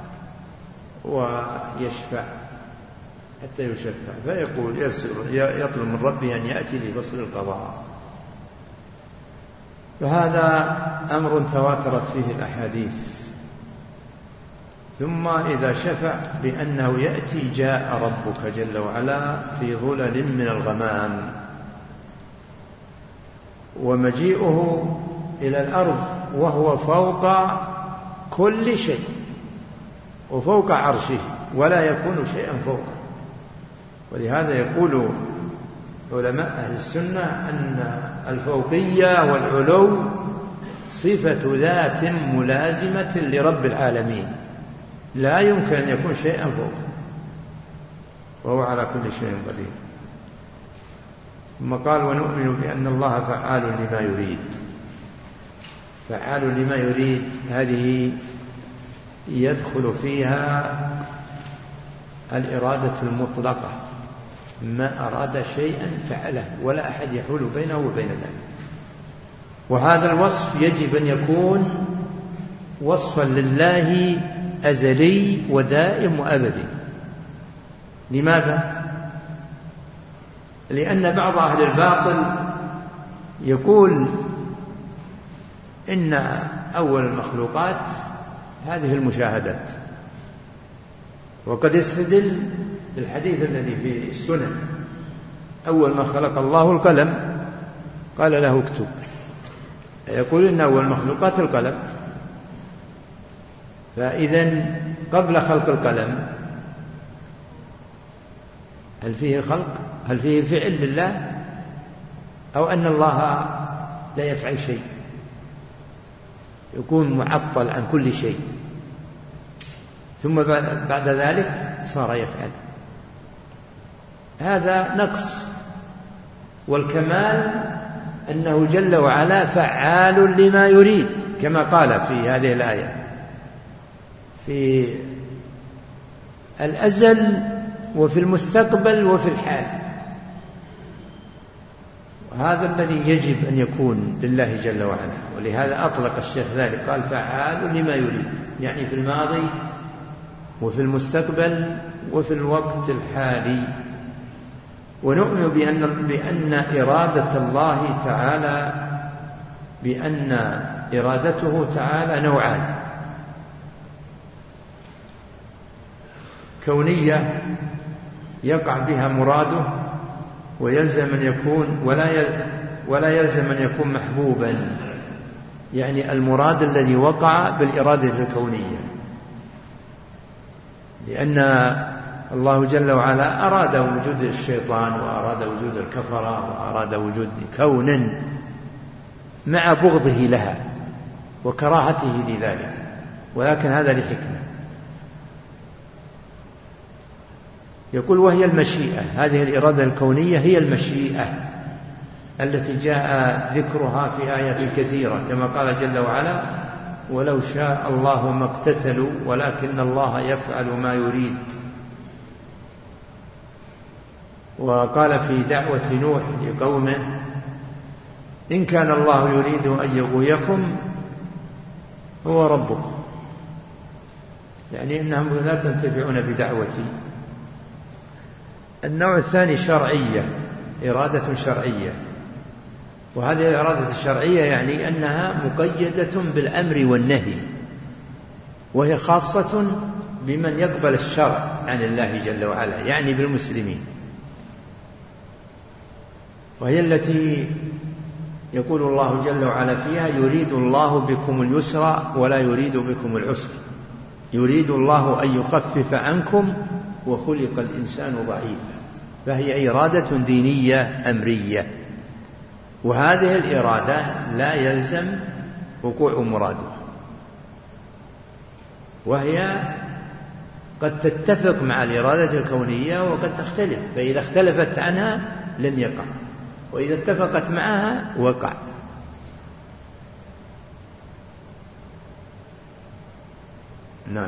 ويشفع حتى يشفع، فيقول يطلب من ربه أن يأتي لفصل القضاء. فهذا أمر تواترت فيه الأحاديث. ثم إذا شفع بأنه يأتي جاء ربك جل وعلا في ظلل من الغمام، ومجيئه إلى الأرض وهو فوق كل شيء وفوق عرشه ولا يكون شيئا فوقه. ولهذا يقول علماء أهل السنة أن الفوقية والعلو صفة ذات ملازمة لرب العالمين، لا يمكن أن يكون شيئا فوقه، وهو على كل شيء قدير. ثم قال ونؤمن بأن الله فعال لما يريد. فعال لما يريد هذه يدخل فيها الإرادة المطلقة، ما أراد شيئا فعله ولا أحد يحول بينه وبين ذلك. وهذا الوصف يجب أن يكون وصفا لله أزلي ودائم وأبدي. لماذا؟ لأن بعض أهل الباطل يقول إن أول المخلوقات هذه المشاهدات، وقد يستدل بالحديث الذي في السنن أول ما خلق الله القلم قال له اكتب، يقول إن أول المخلوقات القلم. فإذا قبل خلق القلم هل فيه خلق؟ هل فيه فعل لله؟ أو أن الله لا يفعل شيء، يكون معطل عن كل شيء، ثم بعد ذلك صار يفعل؟ هذا نقص. والكمال أنه جل وعلا فعال لما يريد، كما قال في هذه الآية في الأزل وفي المستقبل وفي الحال. وهذا الذي يجب أن يكون لله جل وعلا، ولهذا أطلق الشيخ ذلك قال فعال لما يريد، يعني في الماضي وفي المستقبل وفي الوقت الحالي. ونؤمن بأن, بأن إرادة الله تعالى بأن إرادته تعالى نوعان: كونية يقع بها مراده ويلزم أن يكون ولا ولا يلزم أن يكون محبوبا، يعني المراد الذي وقع بالإرادة الكونية، لأن الله جل وعلا أراد وجود الشيطان وأراد وجود الكفرة وأراد وجود كون مع بغضه لها وكراهته لذلك، ولكن هذا لحكمة. يقول وهي المشيئة، هذه الإرادة الكونية هي المشيئة التي جاء ذكرها في آيات كثيرة، كما قال جل وعلا ولو شاء الله ما اقتتلوا ولكن الله يفعل ما يريد. وقال في دعوة نوح لقومه إن كان الله يريد أن يغويكم هو ربكم، يعني إنهم لا تنتفعون بدعوتي. النوع الثاني شرعية، إرادة شرعية، وهذه الإرادة الشرعية يعني أنها مقيدة بالأمر والنهي، وهي خاصة بمن يقبل الشرع عن الله جل وعلا، يعني بالمسلمين، وهي التي يقول الله جل وعلا فيها يريد الله بكم اليسر ولا يريد بكم العسر، يريد الله أن يخفف عنكم وخلق الإنسان ضعيفا. فهي إرادة دينية أمرية، وهذه الإرادة لا يلزم وقوع مراده، وهي قد تتفق مع الإرادة الكونية وقد تختلف، فإذا اختلفت عنها لم يقع، وإذا اتفقت معها وقع. نعم.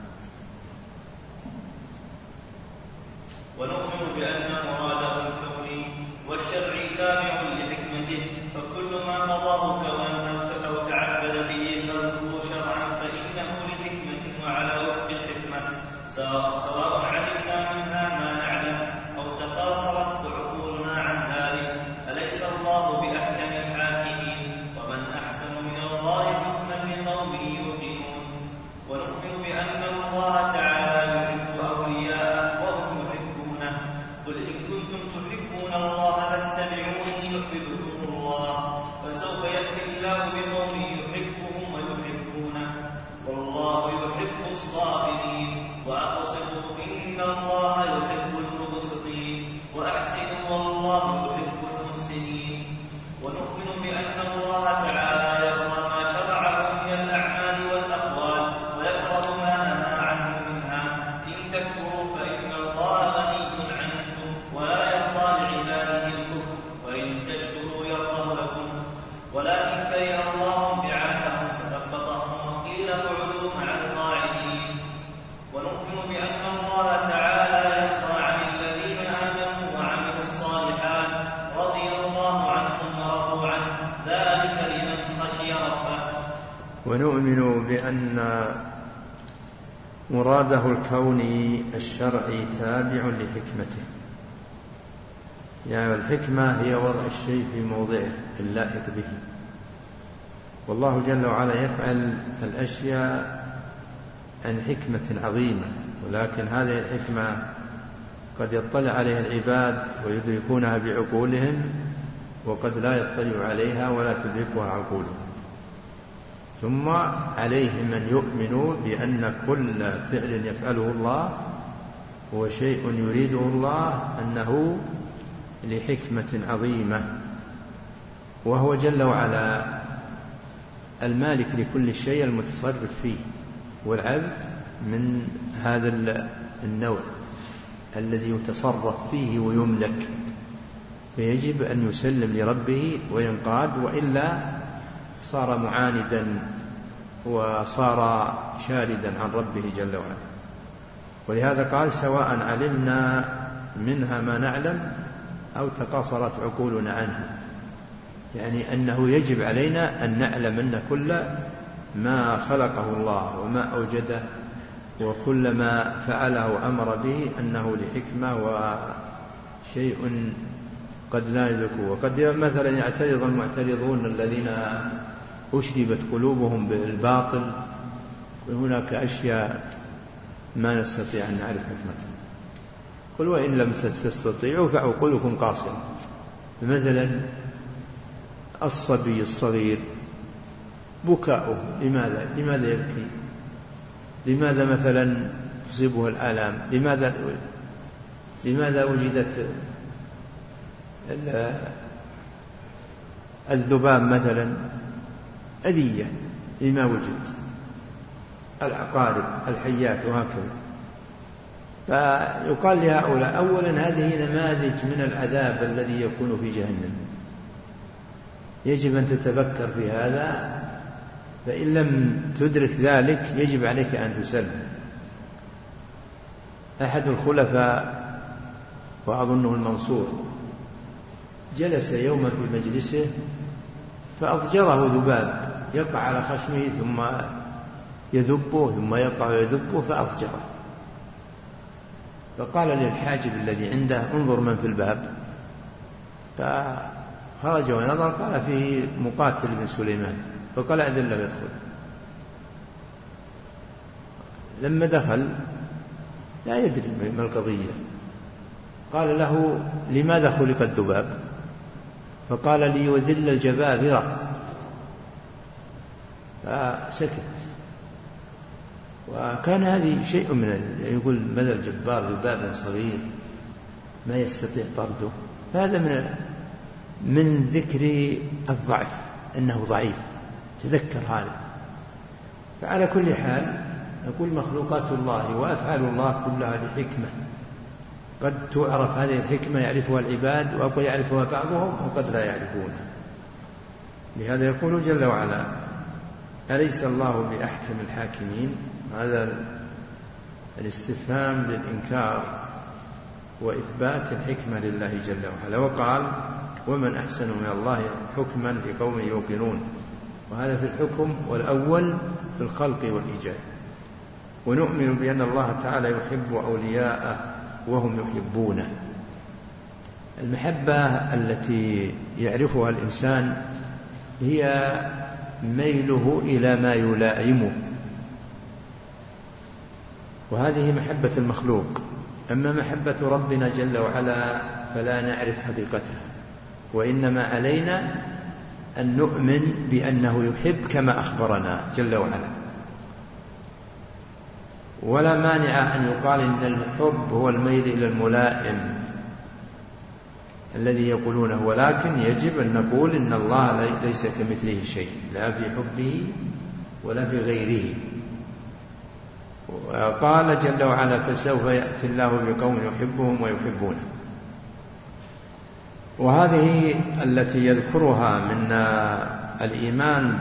ونؤمن بأن مراده الكوني والشرعي تابع لحكمته، فكل ما قضاه كونا أو تعبد به خلقه شرعا فإنه لحكمة وعلى وفق الحكمة، سواء علمنا منها ما نعلم أو تقاصرت عقولنا عن ذلك. أليس الله بأحكم الحاكمين؟ ومن أحسن من الله حكما لقوم يوقنون. ونؤمن بأن الله تعالى يحب أولياءه وهم يحبونه. قل إن كنتم تحبون الله فاتبعوني يحببكم الله، فسوف يأتي الله بقوم يحبهم ويحبونه، والله يحب الصابرين. وأقسطوا إن الله يحب المقسطين، وأحسنوا والله يحب المحسنين. ونؤمن بأن الله تعالى يرضى ما شرعه من الأعمال والأقوال ويكره ما نهى عنه منها. إن تكفروا فإن الله غني عنكم ولا يرضى لعباده الكفر، وإن تشكروا يرضى لكم، ولكن كره الله بعاثهم فثبطهم وقيل اقعدوا مع القاعدين. ونؤمن بأن الله تعالى يرضى عن الذين آمنوا وعملوا الصالحات، رضي الله عنهم ورضوا عنه، ذلك لمن خشي ربه. ونؤمن بأن مراده الكوني الشرعي تابع لحكمته، يعني الحكمة هي وضع الشيء في موضعه اللائق به، والله جل وعلا يفعل الأشياء عن حكمة عظيمة، ولكن هذه الحكمة قد يطلع عليها العباد ويدركونها بعقولهم، وقد لا يطلع عليها ولا تدركها عقولهم. ثم عليهم أن يؤمنوا بأن كل فعل يفعله الله هو شيء يريده الله أنه لحكمة عظيمة، وهو جل وعلا المالك لكل شيء المتصرف فيه، والعبد من هذا النوع الذي يتصرف فيه ويملك، فيجب أن يسلم لربه وينقاد، وإلا صار معاندا وصار شاردا عن ربه جل وعلا. ولهذا قال سواء علمنا منها ما نعلم أو تقاصرت عقولنا عنه، يعني أنه يجب علينا أن نعلم أن كل ما خلقه الله وما أوجده وكل ما فعله وأمر به أنه لحكمة وشيء قد لا يدركه. وقد مثلا يعترض المعترضون الذين أشربت قلوبهم بالباطل، وهناك أشياء ما نستطيع أن نعرف حكمتها. قل وإن لم تستطيعوا فعقولكم قاصرة. مثلا الصبي الصغير بكاؤه لماذا لماذا يبكي؟ لماذا مثلا تصيبه الآلام؟ لماذا لماذا وجدت الذباب مثلا أذية؟ لما وجد العقارب الحيات وهكذا. فيقال لهؤلاء أولا هذه نماذج من العذاب الذي يكون في جهنم، يجب أن تتفكر في هذا، فإن لم تدرك ذلك يجب عليك أن تسلم. أحد الخلفاء وأظنه المنصور جلس يوما في مجلسه فأضجره ذباب يقع على خشمه ثم يذبه ثم يقع ويذبه فأضجره، فقال للحاجب الذي عنده انظر من في الباب، فخرج ونظر قال فيه مقاتل بن سليمان، فقال أذن له يدخل. لما دخل لا يدري ما القضية، قال له لماذا خلق الذباب؟ فقال ليذل الجبابرة، فسكت. وكان هذه شيء من يقول ماذا الجبار ذباب صغير ما يستطيع طرده، فهذا من من ذكر الضعف أنه ضعيف، تذكر هذا. فعلى كل حال نقول مخلوقات الله وأفعال الله كلها لحكمة، قد تعرف هذه الحكمة يعرفها العباد وقد يعرفها بعضهم وقد لا يعرفونها. لهذا يقول جل وعلا أليس الله بأحكم الحاكمين؟ هذا الاستفهام للإنكار وإثبات الحكمة لله جل وعلا. وقال ومن أحسن من الله حكما لقوم يوقنون، وهذا في الحكم، والأول في الخلق والإيجاد. ونؤمن بأن الله تعالى يحب أولياءه وهم يحبونه. المحبة التي يعرفها الإنسان هي ميله إلى ما يلائمه، وهذه محبة المخلوق. أما محبة ربنا جل وعلا فلا نعرف حقيقتها، وإنما علينا أن نؤمن بأنه يحب كما أخبرنا جل وعلا. ولا مانع أن يقال إن الحب هو الميل إلى الملائم الذي يقولونه، ولكن يجب أن نقول إن الله ليس كمثله شيء، لا في حبه ولا في غيره. وقال جل وعلا فسوف يأتي الله بقوم يحبهم ويحبونه. وهذه التي يذكرها من الإيمان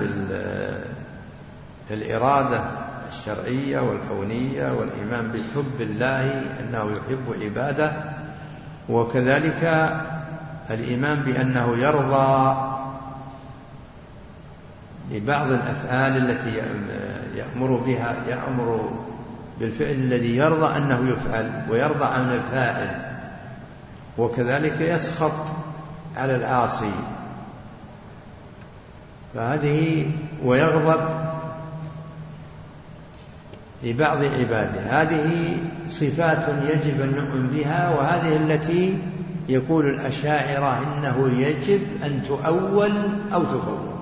بالإرادة الشرعية والكونية، والإيمان بحب الله أنه يحب عباده، وكذلك الإيمان بأنه يرضى لبعض الأفعال التي يأمر بها، يأمر بالفعل الذي يرضى أنه يفعل ويرضى عن الفاعل، وكذلك يسخط على العاصي. فهذه ويغضب لبعض عباده، هذه صفات يجب أن نؤمن بها، وهذه التي يقول الأشاعرة إنه يجب أن تؤول أو تفوض،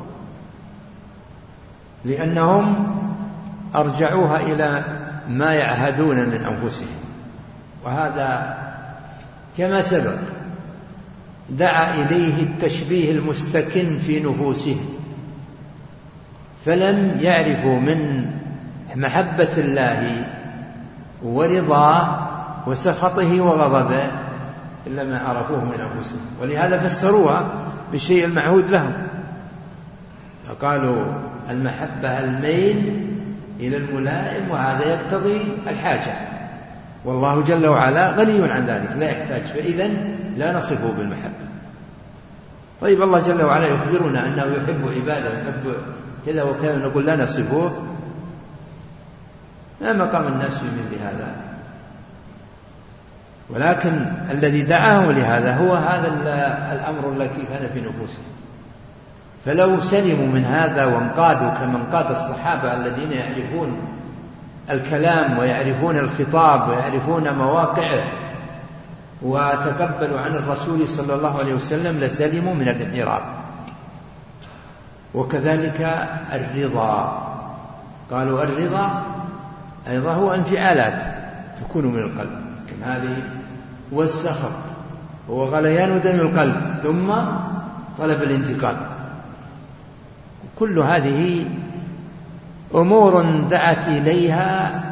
لأنهم أرجعوها إلى ما يعهدون من أنفسهم، وهذا كما سبق دعا إليه التشبيه المستكن في نفوسهم، فلم يعرفوا من محبة الله ورضاه وسخطه وغضبه إلا ما عرفوه من أنفسهم، ولهذا فسروها بالشيء المعهود لهم، فقالوا المحبة الميل إلى الملائم، وهذا يقتضي الحاجة، والله جل وعلا غني عن ذلك لا يحتاج، فإذا لا نصفه بالمحبة. طيب الله جل وعلا يخبرنا أنه يحب عباده، يحب كذا وكذا، نقول لا نصفه، ما مقام الناس في مثل هذا؟ ولكن الذي دعاهم لهذا هو هذا الأمر الذي كان في نفوسهم، فلو سلموا من هذا وانقادوا كما انقاد الصحابة الذين يعرفون الكلام ويعرفون الخطاب ويعرفون مواقعه وتقبلوا عن الرسول صلى الله عليه وسلم لسلموا من الانحراف. وكذلك الرضا، قالوا الرضا أيضا هو انفعالات تكون من القلب كما هذه، والسخط هو غليان دم القلب ثم طلب الانتقام. كل هذه أمور دعت إليها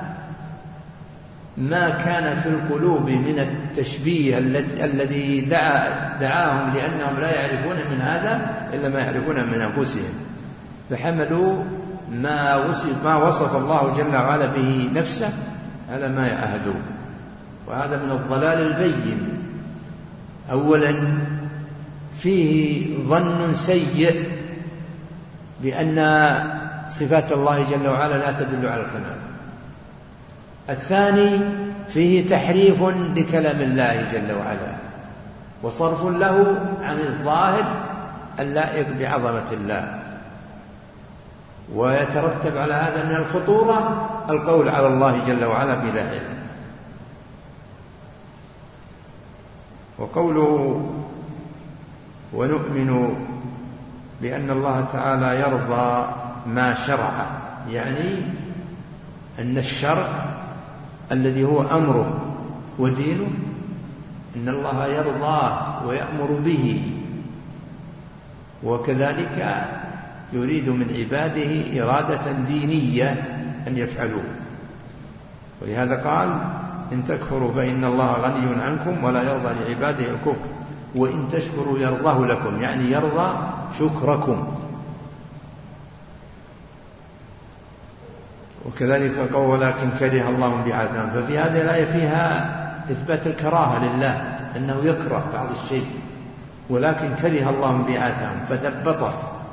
ما كان في القلوب من التشبيه الذي دعا دعاهم لأنهم لا يعرفون من هذا إلا ما يعرفون من أنفسهم، فحملوا ما وصف, ما وصف الله جل وعلا به نفسه على ما يعهدون، وهذا من الضلال البين. أولا فيه ظن سيء بأن صفات الله جل وعلا لا تدل على الكمال. الثاني فيه تحريف لكلام الله جل وعلا وصرف له عن الظاهر اللائق بعظمة الله، ويترتب على هذا من الخطورة القول على الله جل وعلا بلا علم. وقوله ونؤمن بأن الله تعالى يرضى ما شرع، يعني أن الشرع الذي هو أمره ودينه إن الله يرضاه ويأمر به، وكذلك يريد من عباده إرادة دينية أن يفعلوه. ولهذا قال إن تكفروا فإن الله غني عنكم ولا يرضى لعباده الكفر وإن تشكروا يرضاه لكم، يعني يرضى شكركم. وكذلك قول ولكن كره الله انبعاثهم، ففي هذه الآية فيها إثبات الكراهة لله، أنه يكره بعض الشيء، ولكن كره الله انبعاثهم فثبطه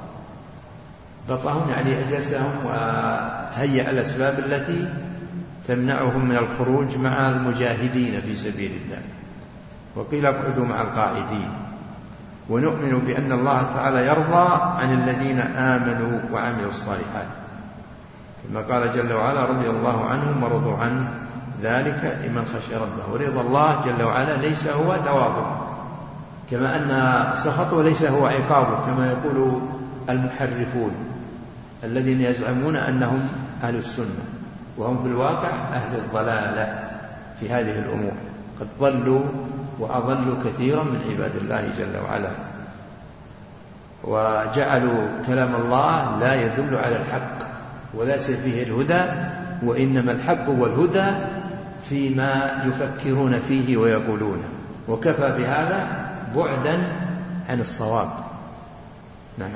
بطهم يعني أجلسهم وهيأ الأسباب التي تمنعهم من الخروج مع المجاهدين في سبيل الله، وقيل اقعدوا مع القاعدين. ونؤمن بأن الله تعالى يرضى عن الذين آمنوا وعملوا الصالحات، كما قال جل وعلا رضي الله عنهم ورضوا عنه ذلك لمن خشي ربه. ورضا الله جل وعلا ليس هو ثوابه، كما أن سخطه ليس هو عقابه، كما يقول المحرفون الذين يزعمون أنهم أهل السنة وهم في الواقع أهل الضلالة في هذه الأمور، قد ضلوا وأضلوا كثيرا من عباد الله جل وعلا، وجعلوا كلام الله لا يدل على الحق وليس فيه الهدى، وإنما الحق والهدى فيما يفكرون فيه ويقولون، وكفى بهذا بعدا عن الصواب. نعم.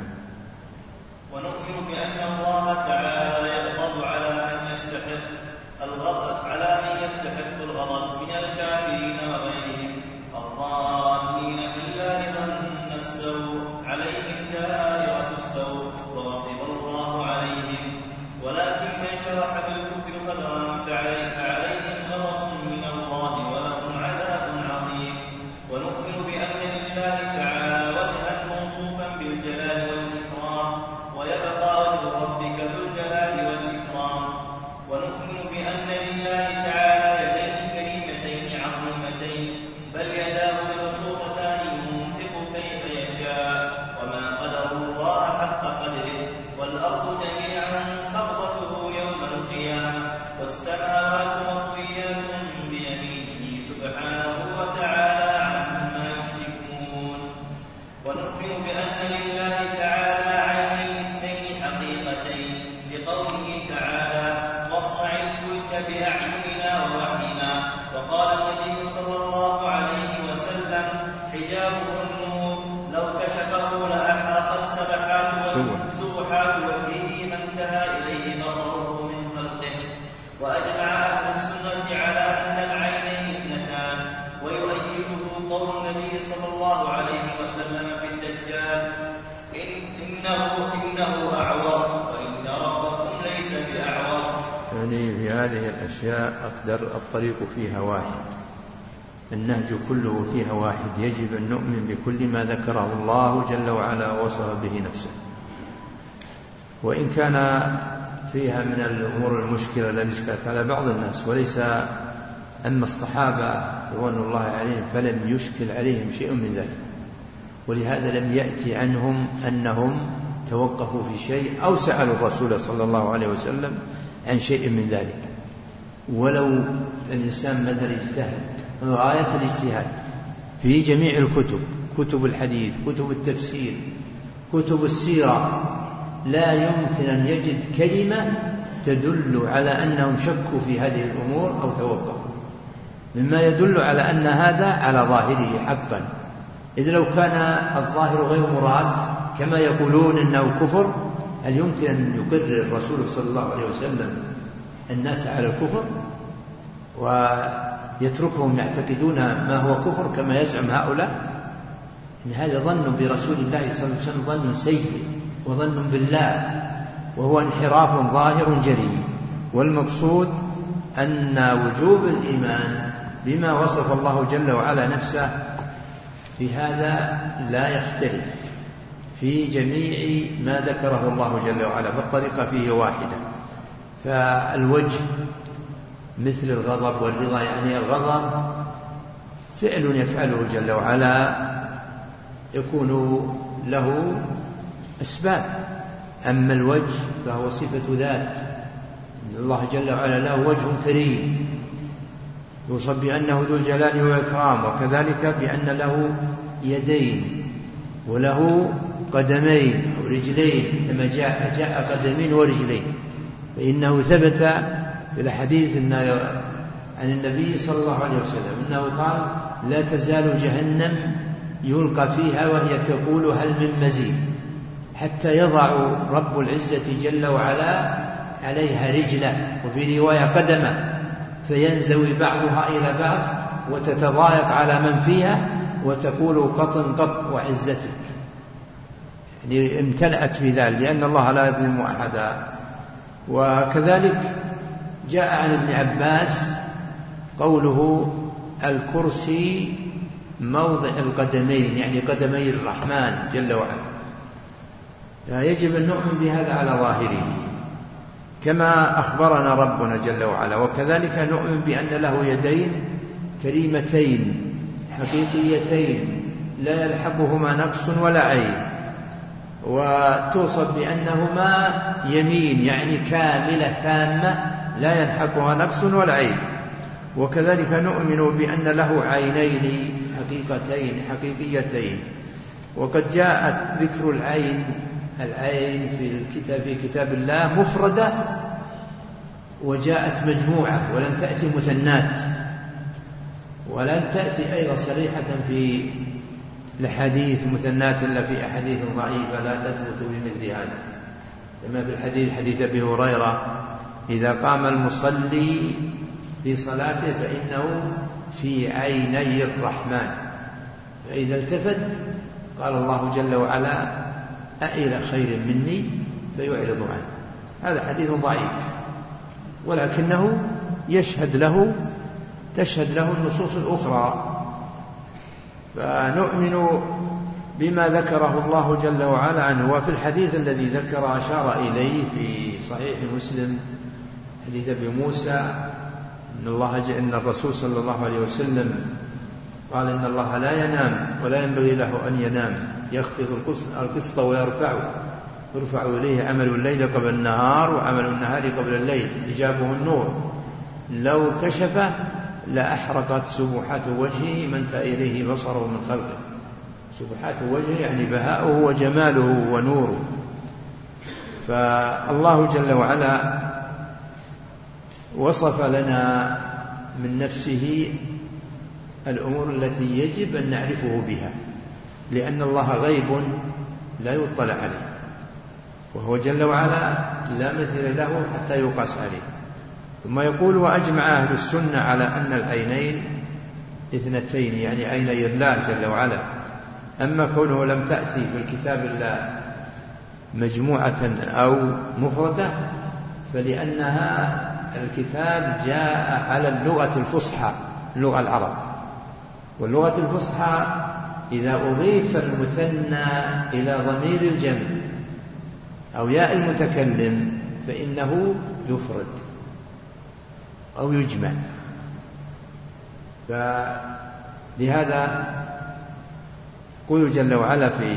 ونؤمن بأن الله تعالى يغضب على من يستحق الغضب على من يستحق الغضب من الكافرين وغيرهم الظانين بالله ظن السوء عليهم دائرة السوء وغضب الله عليهم، ولكن من شرح بالكفر صدرا فعليهم غضب من الله ولهم عذاب عظيم. ونؤمن بأن لله تعالى وجها موصوفا بالجلال والإكرام ويبقى وجه ربك ذو الجلال والإكرام. ونؤمن بأن لله تعالى يدين كريمتين عظيمتين بل يداه مبسوطتان ينفق كيف يشاء وما قدر الله حق قدره، والأرض جميعا قبضته يوم القيامة والسماوات مطويات بيمينه سبحانه وتعالى عما يشركون. ونؤمن بأن لله تعالى عينين اثنين حقيقتين لقوله تعالى واصنع الفلك بأعيننا ووحينا، وقال النبي صلى الله عليه وسلم حجابه النور لو كشفه لأحرقت سبحات وجهه ما انتهى إليه بصره من خلقه. وأجمع أهل السنة على أن العينين اثنتان، ويؤيده قول النبي صلى الله عليه وسلم في الدجال إن إنه, إنه أعور وإن ربكم ليس بأعور. يعني في هذه الأشياء أقدر الطريق فيها واحد، النهج كله فيها واحد، يجب أن نؤمن بكل ما ذكره الله جل وعلا ووصف به نفسه، وإن كان فيها من الأمور المشكلة التي اشكلت على بعض الناس، وليس أما الصحابة رضوان الله عليهم فلم يشكل عليهم شيء من ذلك، ولهذا لم يأتي عنهم أنهم توقفوا في شيء أو سألوا الرسول صلى الله عليه وسلم عن شيء من ذلك. ولو الإنسان مثلا اجتهد غاية الاجتهاد في جميع الكتب، كتب الحديث، كتب التفسير، كتب السيرة، لا يمكن أن يجد كلمة تدل على أنهم شكوا في هذه الأمور أو توقفوا، مما يدل على أن هذا على ظاهره حقا. إذ لو كان الظاهر غير مراد كما يقولون أنه كفر، هل يمكن أن يقرر الرسول صلى الله عليه وسلم الناس على الكفر ويتركهم يعتقدون ما هو كفر كما يزعم هؤلاء؟ إن هذا ظن برسول الله صلى الله عليه وسلم ظن سيء وظن بالله، وهو انحراف ظاهر جلي. والمقصود أن وجوب الإيمان بما وصف الله جل وعلا نفسه في هذا لا يختلف في جميع ما ذكره الله جل وعلا، فالطريقة فيه واحدة. فالوجه مثل الغضب والرضا، يعني الغضب فعل يفعله جل وعلا يكون له أسباب، أما الوجه فهو صفة ذات، الله جل وعلا له وجه كريم يوصف بأنه ذو الجلال والإكرام، وكذلك بأن له يدين وله قدمين أو رجلين كما جاء, جاء قدمين ورجلين. فإنه ثبت في الحديث عن النبي صلى الله عليه وسلم أنه قال لا تزال جهنم يلقى فيها وهي تقول هل من مزيد، حتى يضع رب العزة جل وعلا عليها رجلا وفي رواية قدما، فينزوي بعضها إلى بعض وتتضايق على من فيها وتقول قط قط وعزتك، يعني امتلأت في ذلك، لأن الله لا يظلم أحدا. وكذلك جاء عن ابن عباس قوله الكرسي موضع القدمين، يعني قدمي الرحمن جل وعلا. يجب أن نؤمن بهذا على ظاهره كما أخبرنا ربنا جل وعلا. وكذلك نؤمن بأن له يدين كريمتين حقيقيتين لا يلحقهما نقص ولا عيب، وتوصف بأنهما يمين يعني كاملة تامة لا يلحقها نقص ولا عيب. وكذلك نؤمن بأن له عينين حقيقتين حقيقيتين، وقد جاءت ذكر العين العين في الكتاب في كتاب الله مفردة، وجاءت مجموعة ولم تأتي مثنات، ولم تأتي أيضا صريحة في الحديث مثنات إلا في أحاديث ضعيفة لا تثبت بمثل هذا، كما في الحديث حديث أبي هريرة إذا قام المصلي في صلاته فإنه في عيني الرحمن، فإذا التفت قال الله جل وعلا أإلى خير مني فيعرض عنه. هذا حديث ضعيف ولكنه يشهد له تشهد له النصوص الأخرى. فنؤمن بما ذكره الله جل وعلا عنه. وفي الحديث الذي ذكر أشار إليه في صحيح مسلم حديث أبي موسى إن الله إن الرسول صلى الله عليه وسلم قال إن الله لا ينام ولا ينبغي له أن ينام، يخفض القسط ويرفعه، يرفع إليه عمل الليل قبل النهار وعمل النهار قبل الليل، حجابه النور، لو كشف لأحرقت سبحات وجهه من انتهى إليه بصره من خلقه. سبحات وجهه يعني بهاؤه وجماله ونوره. فالله جل وعلا وصف لنا من نفسه الأمور التي يجب أن نعرفه بها، لأن الله غيب لا يطلع عليه، وهو جل وعلا لا مثل له حتى يقاس عليه. ثم يقول وأجمع أهل السنة على أن العينين اثنتين، يعني عيني الله جل وعلا. أما كونه لم تأتي في الكتاب الله مجموعة أو مفردة فلأنها الكتاب جاء على اللغة الفصحى، اللغة العرب، واللغة الفصحى إذا أضيف المثنى إلى ضمير الجمع أو ياء المتكلم فإنه يفرد أو يجمع. فلهذا يقول جل وعلا في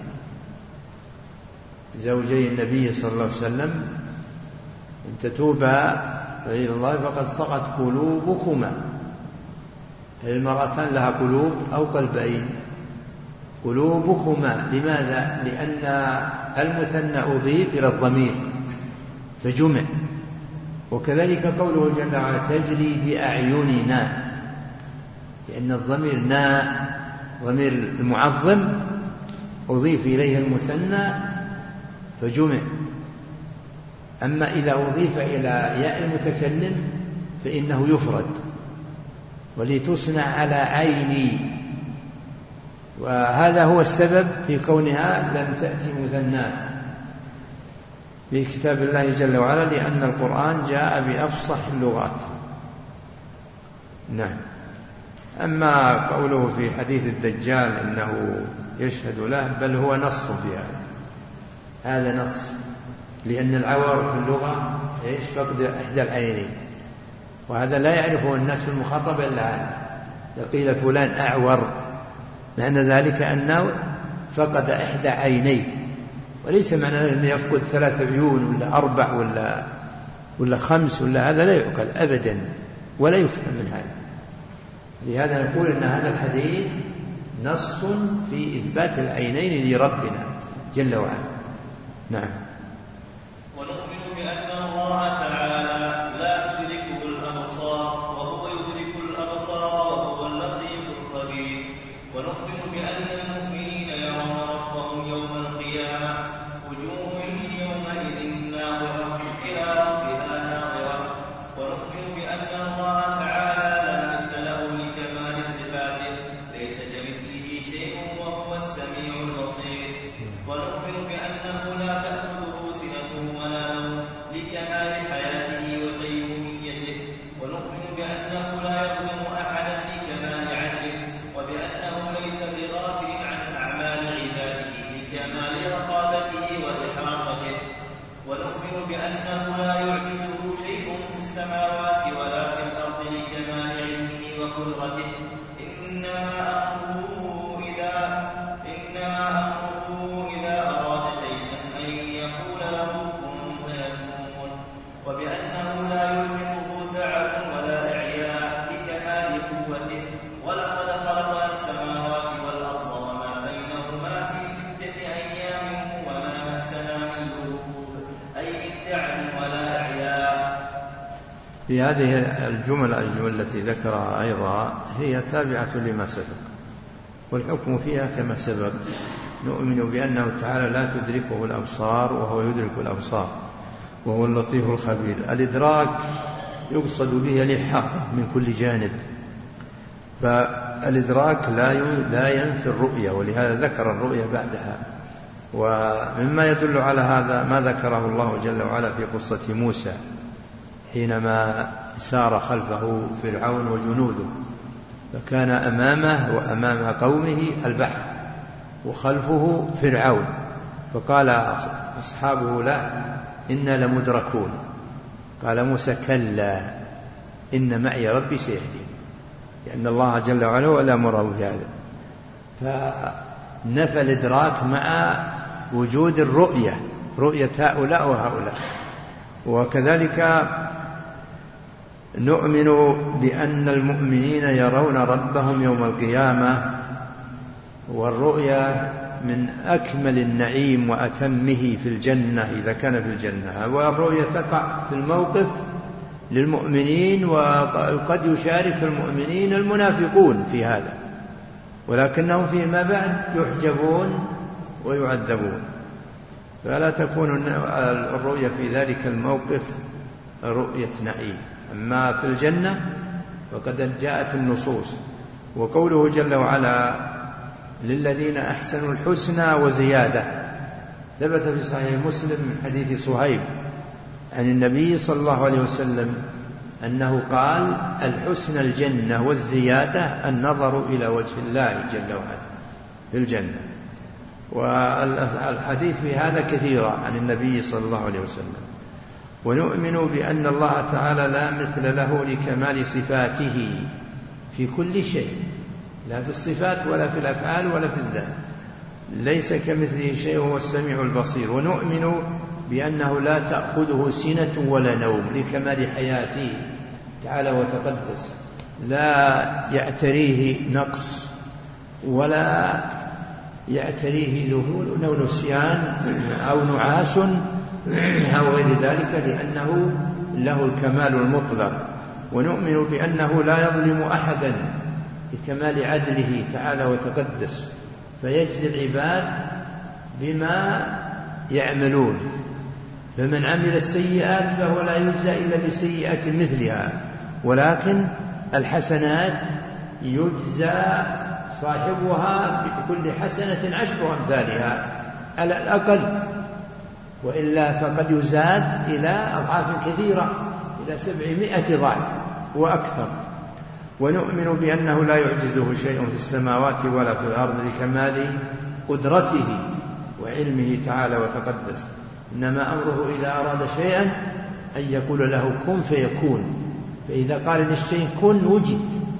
زوجي النبي صلى الله عليه وسلم إن تتوبا فإلى الله فقد صغت قلوبكما. المرأتان لها قلوب أو قلبين؟ قلوبكما. لماذا؟ لأن المثنى أضيف إلى الضمير فجمع. وكذلك قوله جل وعلا تجري بأعيننا، لأن الضمير نا ضمير المعظم أضيف إليه المثنى فجمع. أما إذا أضيف إلى ياء المتكلم فإنه يفرد، ولتصنع على عيني. وهذا هو السبب في كونها لم تأتي مثنى في كتاب الله جل وعلا، لأن القرآن جاء بأفصح اللغات. نعم. أما قوله في حديث الدجال إنه يشهد له بل هو نص في هذا، هذا نص، لأن العور في اللغة إيش؟ فقد إحدى العينين، وهذا لا يعرفه الناس في المخاطبة إلا هذا. قيل فلان أعور معنى ذلك أنه فقد إحدى عينيه، وليس معنى ذلك أنه يفقد ثلاث عيون ولا أربع ولا ولا خمس ولا، هذا لا يعقل أبدا ولا يفهم من هذا. لهذا نقول أن هذا الحديث نص في إثبات العينين لربنا جل وعلا. نعم. ونؤمن بأن الله تعالى لا تدركه الأبصار وهو يدرك الأبصار وهو اللطيف الخبير. ونؤمن بأن المؤمنين يرون ربهم يوم القيامة وجوه يومئذ ناظرة إلى إنما أمره إذا أراد شيئا أن يقول له كن فيكون، وبأنه لا يلحقه تعب ولا إعياء لكمال قوته. ولقد خلقنا السماوات والأرض وما بينهما في ستة أيام وما مسنا من لغوب، أي من تعب ولا إعياء. في هذه الجمل التي ذكرها أيضا هي تابعة لما سبق، والحكم فيها كما سبق. نؤمن بأنه تعالى لا تدركه الأبصار وهو يدرك الأبصار وهو اللطيف الخبير. الإدراك يقصد به الإحاطة من كل جانب، فالإدراك لا ينفي الرؤية، ولهذا ذكر الرؤية بعدها. ومما يدل على هذا ما ذكره الله جل وعلا في قصة موسى حينما سار خلفه فرعون وجنوده، فكان أمامه وأمام قومه البحر وخلفه فرعون، فقال أصحابه لا إنا لمدركون. قال موسى كلا إن معي ربي سيهدين، لأن الله جل وعلا ولا أمره بهذا. فنفى الإدراك مع وجود الرؤية، رؤية هؤلاء وهؤلاء. وكذلك نؤمن بأن المؤمنين يرون ربهم يوم القيامة، والرؤيا من أكمل النعيم وأتمه في الجنة إذا كان في الجنة. والرؤيا تقع في الموقف للمؤمنين، وقد يشارك المؤمنين المنافقون في هذا، ولكنهم فيما بعد يحجبون ويعذبون، فلا تكون الرؤيا في ذلك الموقف رؤية نعيم. أما في الجنة فقد جاءت النصوص، وقوله جل وعلا للذين أحسنوا الحسنى وزيادة، ثبت في صحيح مسلم من حديث صهيب عن النبي صلى الله عليه وسلم أنه قال الحسنى الجنة والزيادة النظر إلى وجه الله جل وعلا في الجنة. والحديث في هذا كثيرا عن النبي صلى الله عليه وسلم. ونؤمن بأن الله تعالى لا مثل له لكمال صفاته في كل شيء، لا في الصفات ولا في الأفعال ولا في الذات، ليس كمثله شيء وهو السميع البصير. ونؤمن بأنه لا تأخذه سنة ولا نوم لكمال حياته تعالى وتقدس، لا يعتريه نقص ولا يعتريه ذهول أو نسيان أو نعاس أو غير ذلك، لأنه له الكمال المطلق. ونؤمن بأنه لا يظلم أحدا لكمال عدله تعالى وتقدس، فيجزي العباد بما يعملون. فمن عمل السيئات فهو لا يجزى إلا بسيئة مثلها، ولكن الحسنات يجزى صاحبها بكل حسنة عشر أمثالها على الأقل، وإلا فقد يزاد إلى أضعاف كثيرة، إلى سبعمائة ضعف وأكثر. ونؤمن بأنه لا يعجزه شيء في السماوات ولا في الأرض لكمال قدرته وعلمه تعالى وتقدس، إنما أمره إذا أراد شيئا أن يقول له كن فيكون، فإذا قال للشيء كن وجد،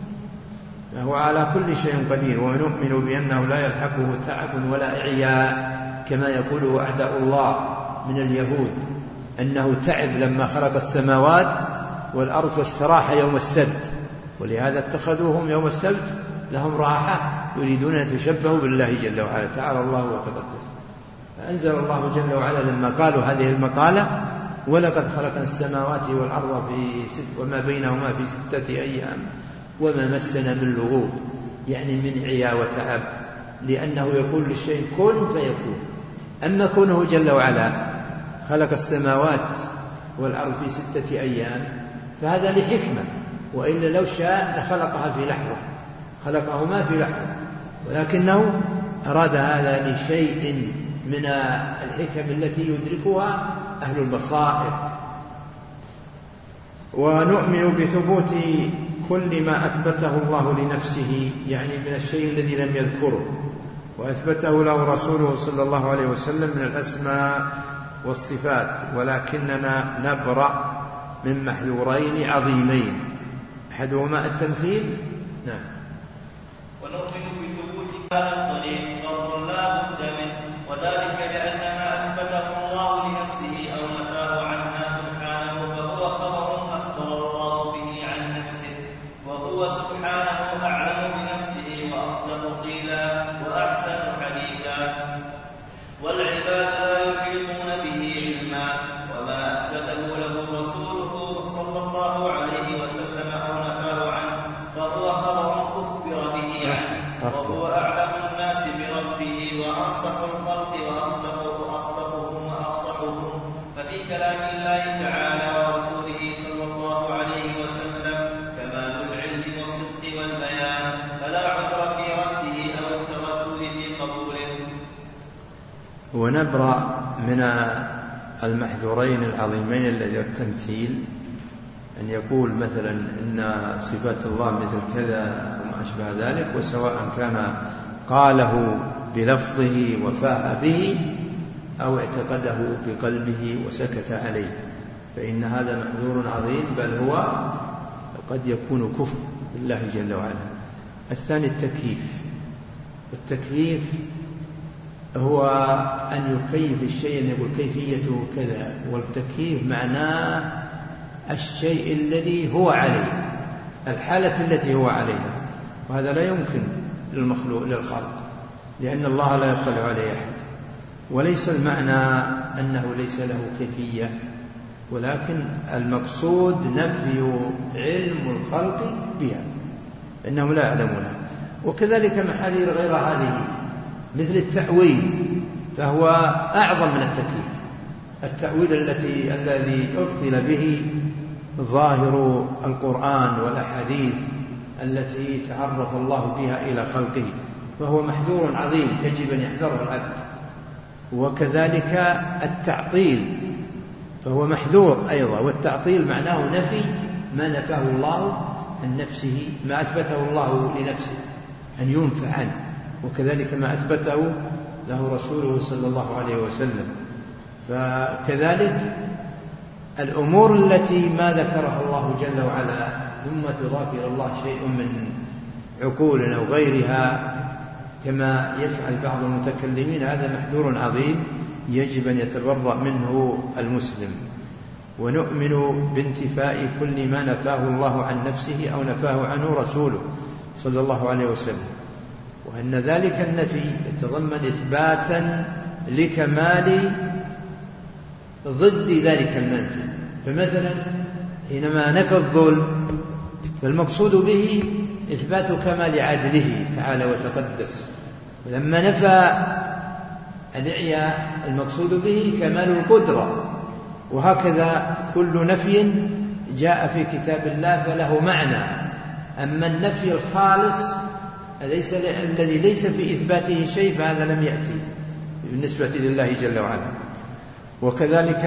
فهو على كل شيء قدير. ونؤمن بأنه لا يلحقه تعب ولا إعياء كما يقوله أعداء الله من اليهود، أنه تعب لما خلق السماوات والأرض واستراح يوم السبت، ولهذا اتخذوهم يوم السبت لهم راحة، يريدون أن يتشبهوا بالله جل وعلا تعالى الله وتقدس. فأنزل الله جل وعلا لما قالوا هذه المقالة ولقد خلقنا السماوات والأرض في ست وما بينهما في ستة أيام وما مسنا من لغوب، يعني من عيا وتعب، لأنه يقول للشيء كن فيكون. أما كونه جل وعلا خلق السماوات والأرض في ستة أيام فهذا لحكمة، وإلا لو شاء لخلقها في لحظة، خلقهما في لحظة، ولكنه أراد هذا لشيء من الحكم التي يدركها أهل البصائر. ونؤمن بثبوت كل ما أثبته الله لنفسه، يعني من الشيء الذي لم يذكره وأثبته له رسوله صلى الله عليه وسلم من الأسماء والصفات، ولكننا نبرأ من محذورين عظيمين، أحدهما التمثيل. نعم. ونؤمن بثبوت هذا الطريق صلى الله أنصح الخلق وأصدقهم وأفصحهم. ففي كلام الله تعالى ورسوله صلى الله عليه وسلم كمال العلم والصدق والبيان، فلا عذر في رده أو التردد في قبوله. ونبرأ من المحذورين العظيمين الذي التمثيل، أن يقول مثلا إن صفات الله مثل كذا وما أشبه ذلك، وسواء كان قاله بلفظه وفاء به أو اعتقده بقلبه وسكت عليه، فإن هذا محذور عظيم، بل هو قد يكون كفر بالله جل وعلا. الثاني التكييف. والتكييف هو أن يكيف الشيء، أن يقول كيفيته كذا، والتكييف معناه الشيء الذي هو عليه، الحالة التي هو عليها، وهذا لا يمكن للمخلوق للخالق، لأن الله لا يطلع عليه أحد. وليس المعنى أنه ليس له كيفية، ولكن المقصود نفي علم الخلق بها، إنهم لا يعلمونها. وكذلك محاذير غير هذه مثل التأويل، فهو أعظم من التكييف. التأويل التي الذي أبطل به ظاهر القرآن والأحاديث التي تعرف الله بها إلى خلقه، فهو محذور عظيم يجب أن يحذره العبد. وكذلك التعطيل فهو محذور أيضا، والتعطيل معناه نفي ما نفاه الله عن نفسه، ما أثبته الله لنفسه أن ينفع عنه، وكذلك ما أثبته له رسوله صلى الله عليه وسلم. فكذلك الأمور التي ما ذكرها الله جل وعلا ثم تضاف إلى الله شيء من عقول أو غيرها كما يفعل بعض المتكلمين، هذا محذور عظيم يجب أن يتبرأ منه المسلم. ونؤمن بانتفاء كل ما نفاه الله عن نفسه أو نفاه عنه رسوله صلى الله عليه وسلم، وأن ذلك النفي يتضمن إثباتا لكمال ضد ذلك المنفي. فمثلا حينما نفى الظلم فالمقصود به إثبات كمال عدله تعالى وتقدس، ولما نفى الإعياء المقصود به كمال القدرة. وهكذا كل نفي جاء في كتاب الله فله معنى. أما النفي الخالص أليس الذي ليس في إثباته شيء فهذا لم يأتي بالنسبة لله جل وعلا. وكذلك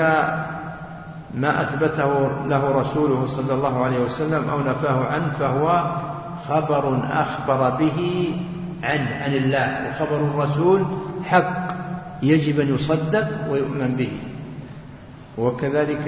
ما أثبته له رسوله صلى الله عليه وسلم أو نفاه عنه فهو خبر أخبر به عن عن الله، وخبر الرسول حق يجب أن يصدق ويؤمن به. وكذلك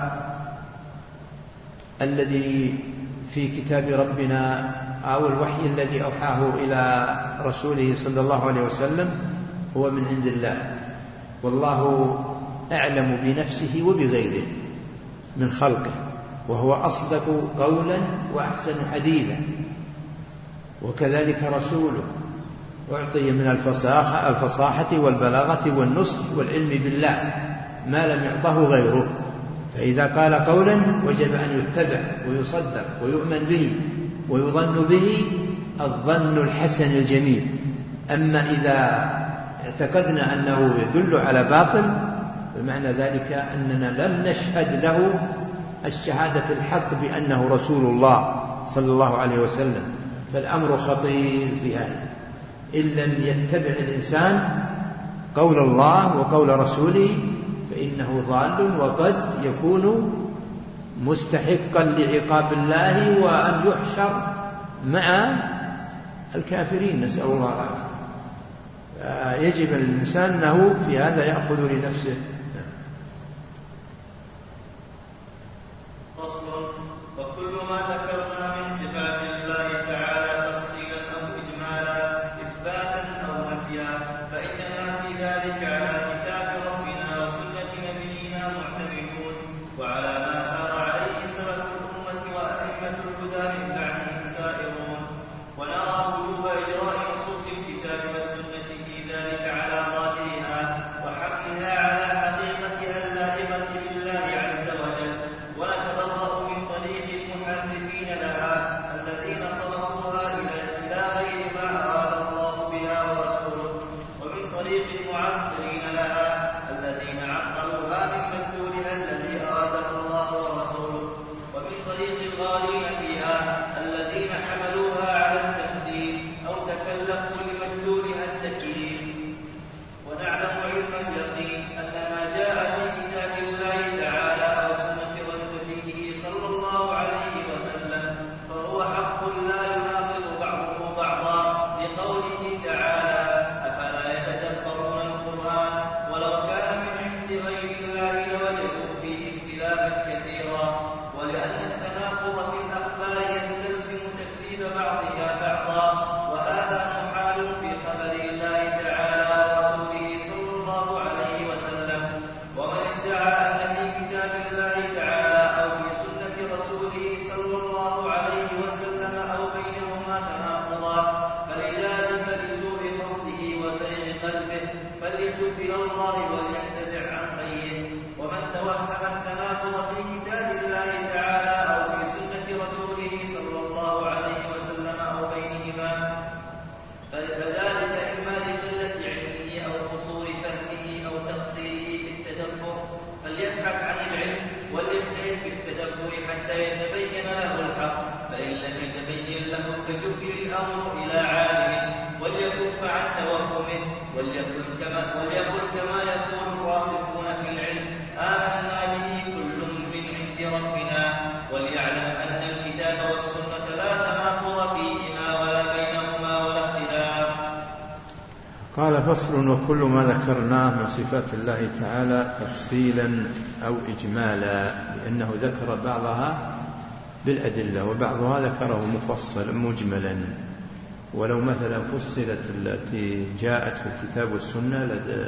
الذي في كتاب ربنا أو الوحي الذي أوحاه إلى رسوله صلى الله عليه وسلم هو من عند الله، والله أعلم بنفسه وبغيره من خلقه، وهو أصدق قولا وأحسن حديثا. وكذلك رسوله أعطي من الفصاحة, الفصاحة والبلاغة والنصح والعلم بالله ما لم يعطه غيره، فإذا قال قولا وجب أن يتبع ويصدق ويؤمن به ويظن به الظن الحسن الجميل. أما إذا اعتقدنا أنه يدل على باطل بمعنى ذلك أننا لم نشهد له الشهادة الحق بأنه رسول الله صلى الله عليه وسلم، فالأمر خطير في هذا. إن لم يتبع الإنسان قول الله وقول رسوله فإنه ضال، وقد يكون مستحقا لعقاب الله وأن يحشر مع الكافرين، نسأل الله العافية. يجب الإنسان أنه في هذا يأخذ لنفسه. فصل. وكل ما ذكرنا من صفات الله تعالى تفصيلا أو إجمالا إثباتا أو نفيا فإننا في ذلك على كتاب ربنا وسنة نبينا معتمدون، وعلى ما سار عليه سلف الأمة وأئمة الهدى من بعدهم سائرون. ونرى وجوب إجراء نصوص الكتاب والسنة في ذلك على ظاهرها وحملها على طريق المعطلين لها الذين عطلوها من مدلولها الذي أراده الله ورسوله، ومن طريق الغالين فيها الذين حملوها على التمثيل أو تكلفوا لمدلولها التكييف. ونعلم علم اليقين أن ما جاء في كتاب الله تعالى أو سنة رسوله صلى الله عليه وسلم فهو حق لا يناقض بعضه بعضا، لقوله تعالى: أفلا يتدبرون القرآن ولو كان من عند غير الله لوجدوا فيه اختلافا كثيرا. ولأن التناقض في الأخبار يستلزم تكذيب بعضها بعضا، وهذا محال في خبر الله تعالى ورسوله صلى الله عليه وسلم. ومن ادعى أن في كتاب الله تعالى أو في سنة رسوله صلى الله عليه وسلم أو بينهما تناقضا فلذلك لسوء قصده وزيغ قلبه فليتب إلى الله ولينتزع عن غيه. ومن توهم التناقض في كتاب الله تعالى أو في سنة رسوله صلى الله عليه وسلم أو بينهما فذلك إما لقلة علمه أو قصور فهمه أو تقصيره في التدبر، فليبحث عن العلم وليجتهد في التدبر حتى يتبين له الحق، فإن لم يتبين له فليكل الأمر إلى عالم وليكف عن توهمه وليقل كما, وليقل كما يقول الراسخون في العلم: آمنا به كل من عند ربنا. وليعلم أن الكتاب والسنة لا تناقض فيهما ولا بينهما ولا اختلاف. قال: فصل: وكل ما ذكرناه من صفات الله تعالى تفصيلا أو إجمالا، لأنه ذكر بعضها بالأدلة وبعضها ذكره مفصلا مجملا. ولو مثلا فصلت التي جاءت في الكتاب والسنة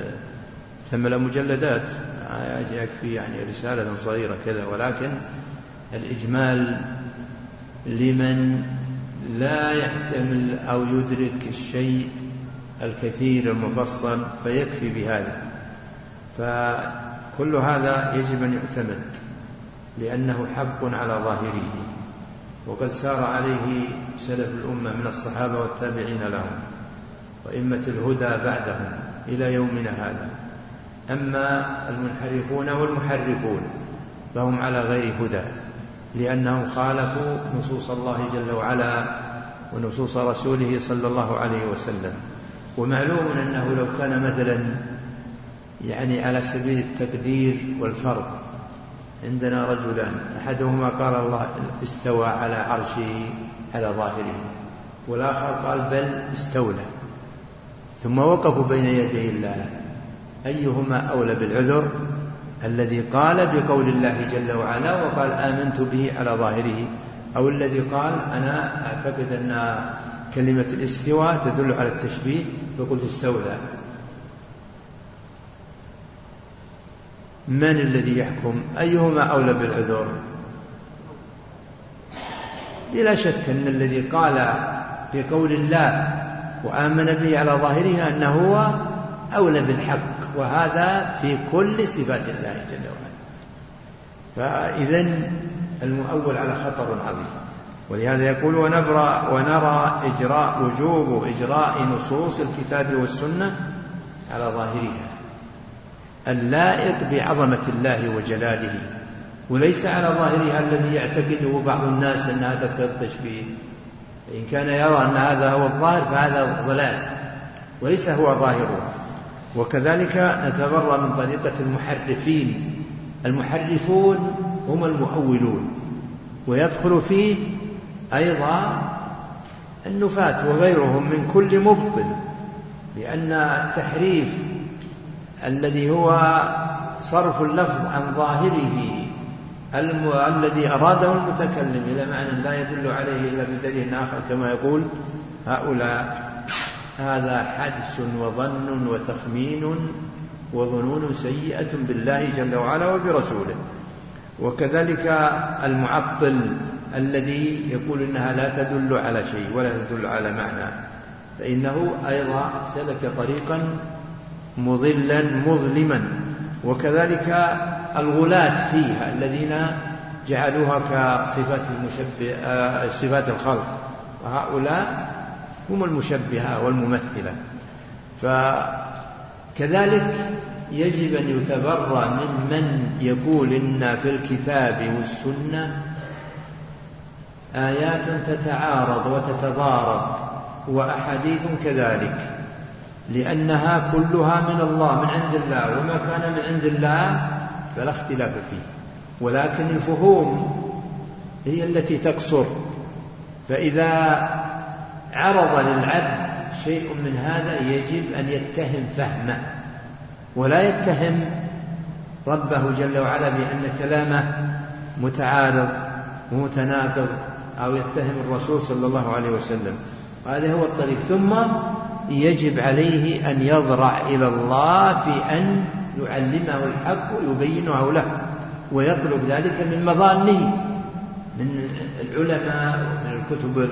تمل مجلدات، يكفي يعني رسالة صغيرة كذا. ولكن الإجمال لمن لا يحتمل أو يدرك الشيء الكثير المفصل فيكفي بهذا. فكل هذا يجب أن يعتمد لأنه حق على ظاهره، وقد سار عليه سلف الأمة من الصحابة والتابعين لهم وإمة الهدى بعدهم إلى يومنا هذا. أما المنحرفون والمحرفون فهم على غير هدى، لأنهم خالفوا نصوص الله جل وعلا ونصوص رسوله صلى الله عليه وسلم. ومعلوم أنه لو كان مثلا يعني على سبيل التقدير والفرض عندنا رجلان، أحدهما قال الله استوى على عرشه على ظاهره، والآخر قال بل استولى، ثم وقفوا بين يدي الله، أيهما أولى بالعذر؟ الذي قال بقول الله جل وعلا وقال آمنت به على ظاهره، أو الذي قال أنا أعتقد أن كلمة الاستواء تدل على التشبيه فقلت استولى؟ من الذي يحكم؟ أيهما أولى بالعذر؟ بلا شك أن الذي قال بقول الله وآمن به على ظاهره أنه هو أولى بالحق، وهذا في كل صفات الله جل وعلا. فإذن المؤول على خطر عظيم. ولهذا يقول ونبرى ونرى إجراء وجوب إجراء نصوص الكتاب والسنة على ظاهرها اللائق بعظمة الله وجلاله، وليس على ظاهرها الذي يعتقده بعض الناس أن هذا كالتشبيه. إن كان يرى أن هذا هو الظاهر فهذا ضلال وليس هو ظاهره. وكذلك نتبرأ من طريقة المحرفين. المحرفون هم المؤولون، ويدخل فيه أيضا النفاة وغيرهم من كل مبطل، لأن التحريف الذي هو صرف اللفظ عن ظاهره الم... الذي أراده المتكلم إلى معنى لا يدل عليه إلا بدليل آخر كما يقول هؤلاء، هذا حدس وظن وتخمين وظنون سيئة بالله جل وعلا وبرسوله. وكذلك المعطل الذي يقول إنها لا تدل على شيء ولا تدل على معنى، فإنه أيضا سلك طريقا مضلا مظلما. وكذلك الغلاة فيها الذين جعلوها كصفات المشبه صفات الخلق، وهؤلاء هم المشبهة والممثلة. كذلك يجب أن يتبرأ ممن يقول إن في الكتاب والسنة آيات تتعارض وتتضارب وأحاديث كذلك، لأنها كلها من الله من عند الله، وما كان من عند الله فلا اختلاف فيه، ولكن الفهوم هي التي تقصر. فإذا عرض للعبد شيء من هذا يجب أن يتهم فهمه، ولا يتهم ربه جل وعلا بأن كلامه متعارض ومتناقض، أو يتهم الرسول صلى الله عليه وسلم. هذا هو الطريق. ثم يجب عليه أن يضرع إلى الله في أن يعلمه الحق ويبينه له، ويطلب ذلك من مظانه من العلماء ومن الكتب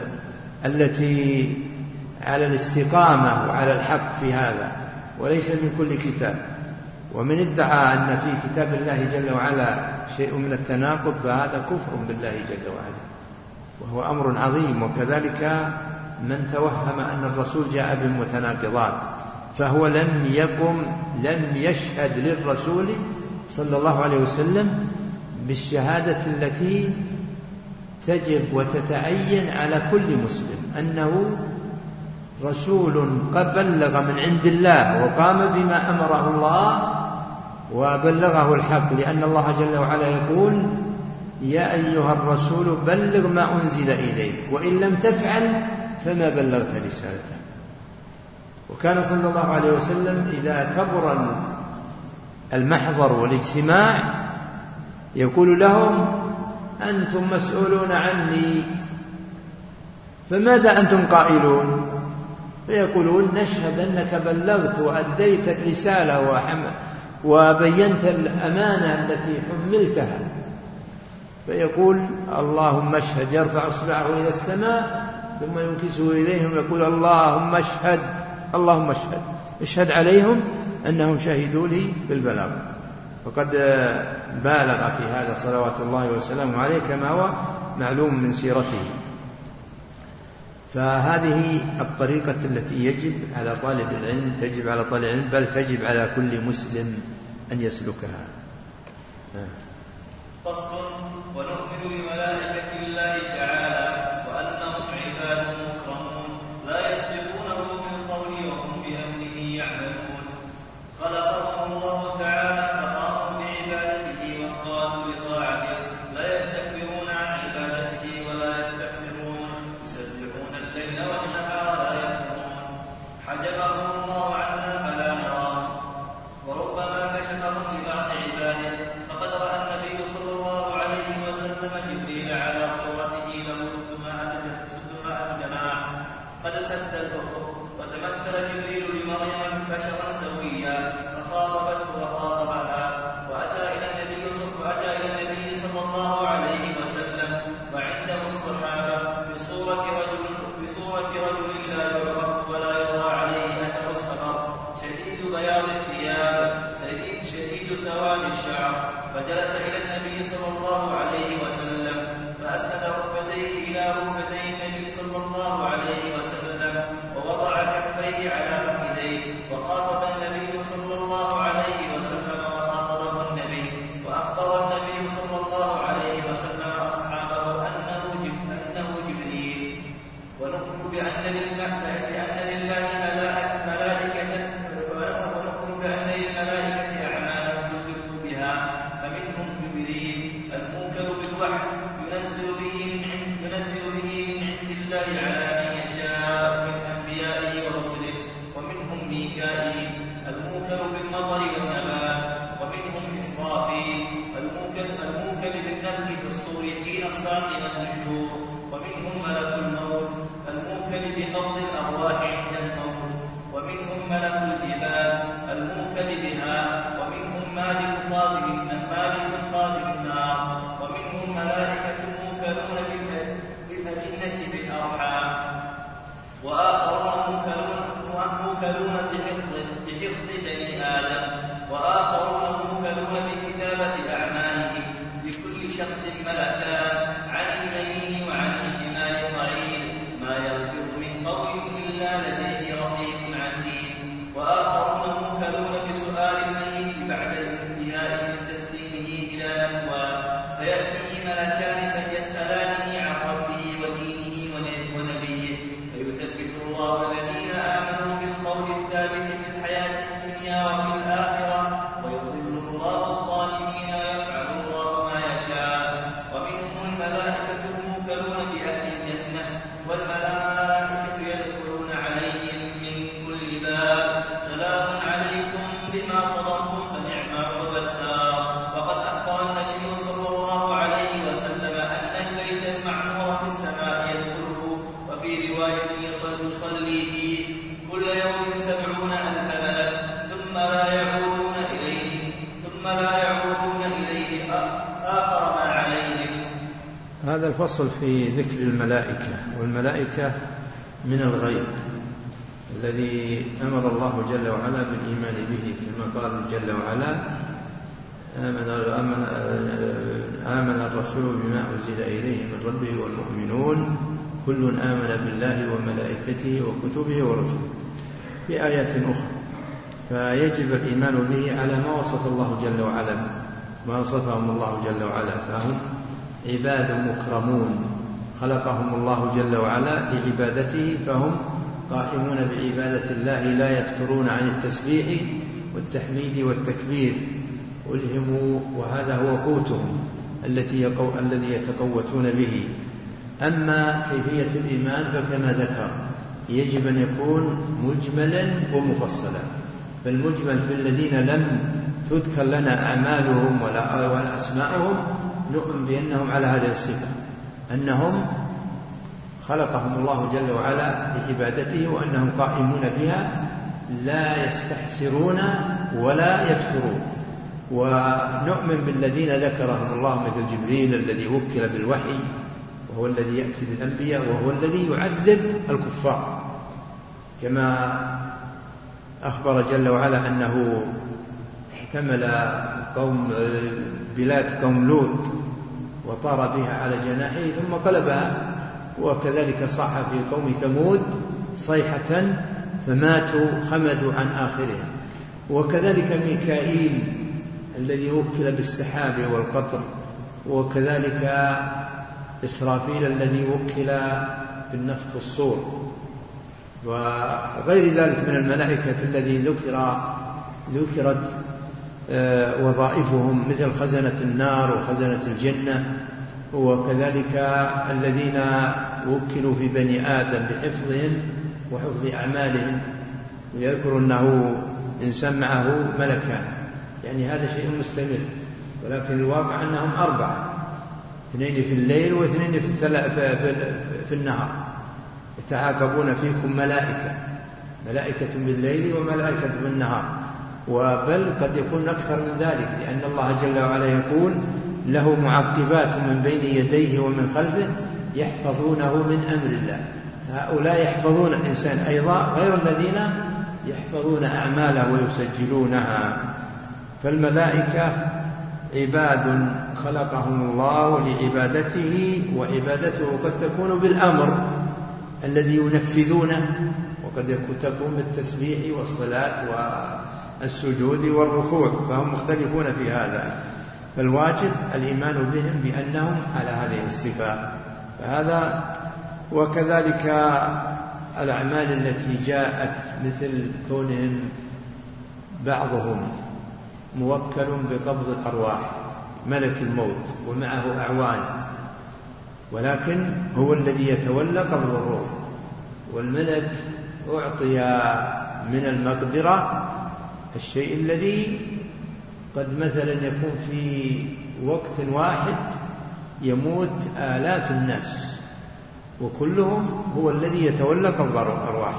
التي على الاستقامة وعلى الحق في هذا، وليس من كل كتاب. ومن ادعى أن في كتاب الله جل وعلا شيء من التناقض فهذا كفر بالله جل وعلا، وهو أمر عظيم. وكذلك من توهم أن الرسول جاء بالمتناقضات فهو لم يقم لم يشهد للرسول صلى الله عليه وسلم بالشهادة التي تجب وتتعين على كل مسلم، أنه رسول قد بلغ من عند الله وقام بما أمره الله وبلغه الحق، لأن الله جل وعلا يقول: يا أيها الرسول بلغ ما أنزل إليك وإن لم تفعل فما بلغت رسالته. وكان صلى الله عليه وسلم إذا كبر المحضر والاجتماع يقول لهم: أنتم مسؤولون عني، فماذا أنتم قائلون؟ فيقولون: نشهد أنك بلغت وأديت الرسالة وبينت الأمانة التي حملتها. فيقول: اللهم اشهد، يرفع إصبعه إلى السماء ثم ينكسه إليهم يقول: اللهم اشهد اللهم اشهد اشهد عليهم أنهم شهدوا لي بالبلاغ. وقد بالغ في هذا صلوات الله وسلامه عليه كما هو معلوم من سيرته. فهذه الطريقة التي يجب على طالب العلم تجب على طالب العلم بل تجب على كل مسلم أن يسلكها. فصل: ونؤمن بملائكة الله تعالى وأنهم عباد مكرمون لا يسبقونه بالقول وهم بأمره يعملون. خلقهم الله تعالى فقاموا بعبادته وانقادوا لطاعته، لا يستكبرون عن عبادته ولا يستكثرون، يسبحون الليل والنهار لا يفترون. حجبهم الله عنا فلا نراه، وربما كشفهم لبعض عباده، فقد رأى النبي صلى الله عليه وسلم جبريل على صورته له ستمائة جناح قد سد الأفق، وتمثل جبريل لمريم بشرا سويا فخاطبته وخاطبها، وأتى إلى النبي وأتى إلى النبي صلى الله عليه وسلم وعنده الصحابة بصورة رجل بصورة رجل لا يعرف ولا يرى عليه أثر السفر، شديد بياض الثياب شديد شديد سواد الشعر، فجلس إلى النبي صلى الله عليه وسلم فأسند ركبتيه إلى ركبتي النبي صلى الله عليه وسلم ووضع كفيه على فخذيه، وخاطب النبي صلى الله عليه وسلم وخاطبه النبي، وأخبر النبي صلى الله عليه وسلم أصحابه أنه أنه جبريل. ونؤمن بأن لله بأن لله ملائكة ونؤمن بأن للملائكة أعمالا يدرك بها، فمنهم جبريل الموكل بالوحي ينزل به من عند ينزل به من عند الله على من يشاء من أنبيائه ورسله، ومنهم ميكائيل الموكل بالمطر والنبات، ومنهم إسرافيل الموكل الموكل بالنفخ في الصور حين الصعق والنشور، ومنهم ملك الموت الموكل بقبض الأرواح عند الموت، ومنهم ملك الجبال الموكل بها، ومنهم مالك خازن مالك خازن النار، ومنهم ملائكة موكلون بالأجنة بالأرحام، وآخرون موكلون موكلون بحفظ بحفظ بني آدم، وآخرون موكلون بكتابة أعمالهم، لكل شخص ملكان عن اليمين به في الحياة الدنيا وفي الآخرة، ويضل الله الظالمين ويفعل الله ما يشاء. ومنهم الملائكة الموكلون بأهل الجنة، والملائكة يدخلون عليهم من كل باب سلام عليكم بما صبرتم فنعم عقبى الدار. وقد أخبر النبي صلى الله عليه وسلم أن البيت المعمور في السماء يدخله، وفي رواية يصلي فيه كل يوم سبعون ألف ملك ثم لا يعودون إليه ثم لا يعودون إليه آخر ما عليهم. هذا الفصل في ذكر الملائكة، والملائكة من الغيب الذي أمر الله جل وعلا بالإيمان به، كما قال جل وعلا: آمن, آمن, آمن الرسول بما أنزل إليه من ربه والمؤمنون كل آمن بالله وملائكته وكتبه ورسله، في آيات أخرى. فيجب الإيمان به على ما وصف الله جل وعلا، ما وصفهم الله جل وعلا، فهم عباد مكرمون خلقهم الله جل وعلا لعبادته، فهم قائمون بعبادة الله لا يفترون عن التسبيح والتحميد والتكبير، ألهموا وهذا هو قوتهم التي يقو... الذي يتقوتون به. أما كيفية الإيمان فكما ذكر يجب أن يكون مجملا ومفصلا. فالمجمل في الذين لم تذكر لنا أعمالهم ولا, ولا أسماءهم نؤمن بأنهم على هذه الصفة، أنهم خلقهم الله جل وعلا لعبادته وأنهم قائمون بها لا يستحسرون ولا يفترون. ونؤمن بالذين ذكرهم الله مثل جبريل الذي وكل بالوحي وهو الذي يأتي بالأنبياء وهو الذي يعذب الكفار، كما أخبر جل وعلا أنه احتمل قوم بلاد قوم لوط وطار بها على جناحه ثم قلبها، وكذلك صح في قوم ثمود صيحة فماتوا خمدوا عن آخرهم. وكذلك ميكائيل الذي وكل بالسحاب والقطر، وكذلك إسرافيل الذي وكل بالنفخ في الصور، وغير ذلك من الملائكة الذي ذكر ذكرت وظائفهم مثل خزنة النار وخزنة الجنة، وكذلك الذين وكلوا في بني آدم بحفظهم وحفظ أعمالهم، ويذكر أنه إنسان معه ملكان، يعني هذا شيء مستمر، ولكن الواقع أنهم أربعة، اثنين في الليل واثنين في, في, في النهار، يتعاقبون فيكم ملائكة، ملائكة بالليل وملائكة بالنهار، وبل قد يكون أكثر من ذلك، لأن الله جل وعلا يقول له معقبات من بين يديه ومن خلفه يحفظونه من أمر الله. هؤلاء يحفظون الإنسان أيضا غير الذين يحفظون أعماله ويسجلونها. فالملائكة عباد خلقهم الله لعبادته، وعبادته قد تكون بالأمر الذي ينفذونه، وقد تكون بالتسبيح والصلاة والسجود والركوع، فهم مختلفون في هذا. فالواجب الإيمان بهم بأنهم على هذه الصفة. فهذا وكذلك الأعمال التي جاءت مثل كونهم بعضهم موكل بقبض الأرواح، ملك الموت ومعه أعوان، ولكن هو الذي يتولى قبض الروح، والملك أعطي من المقدرة الشيء الذي قد مثلا يكون في وقت واحد يموت آلاف الناس، وكلهم هو الذي يتولى قبض الأرواح،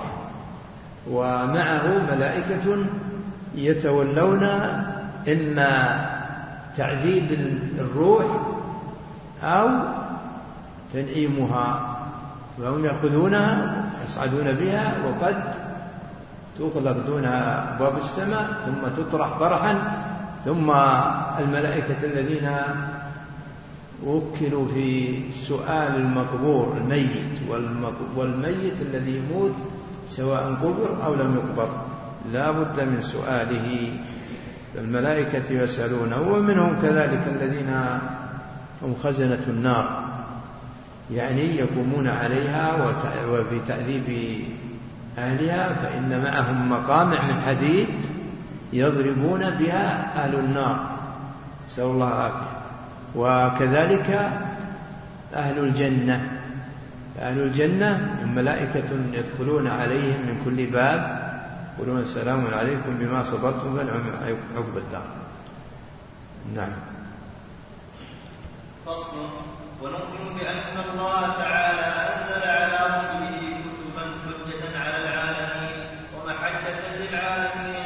ومعه ملائكة يتولون إما تعذيب الروح أو تنعيمها، وهم يأخذونها يصعدون بها، وقد تغلق دونها أبواب السماء ثم تطرح طرحا، ثم الملائكة الذين وكلوا في سؤال المقبور الميت والميت الذي يموت سواء قبر أو لم يقبر لا بد من سؤاله، الملائكة يسألونه. ومنهم كذلك الذين هم خزنة النار، يعني يقومون عليها وفي تعذيب أهلها فإن معهم مقامع من حديد يضربون بها أهل النار، نسأل الله العافية. وكذلك أهل الجنة، أهل الجنة ملائكة يدخلون عليهم من كل باب يقولون السلام عليكم بما صبرتم عقب الدار. نعم. فصل. ونؤمن بأن الله تعالى أنزل على رسله كتبا حجة على العالمين ومحجة للعالمين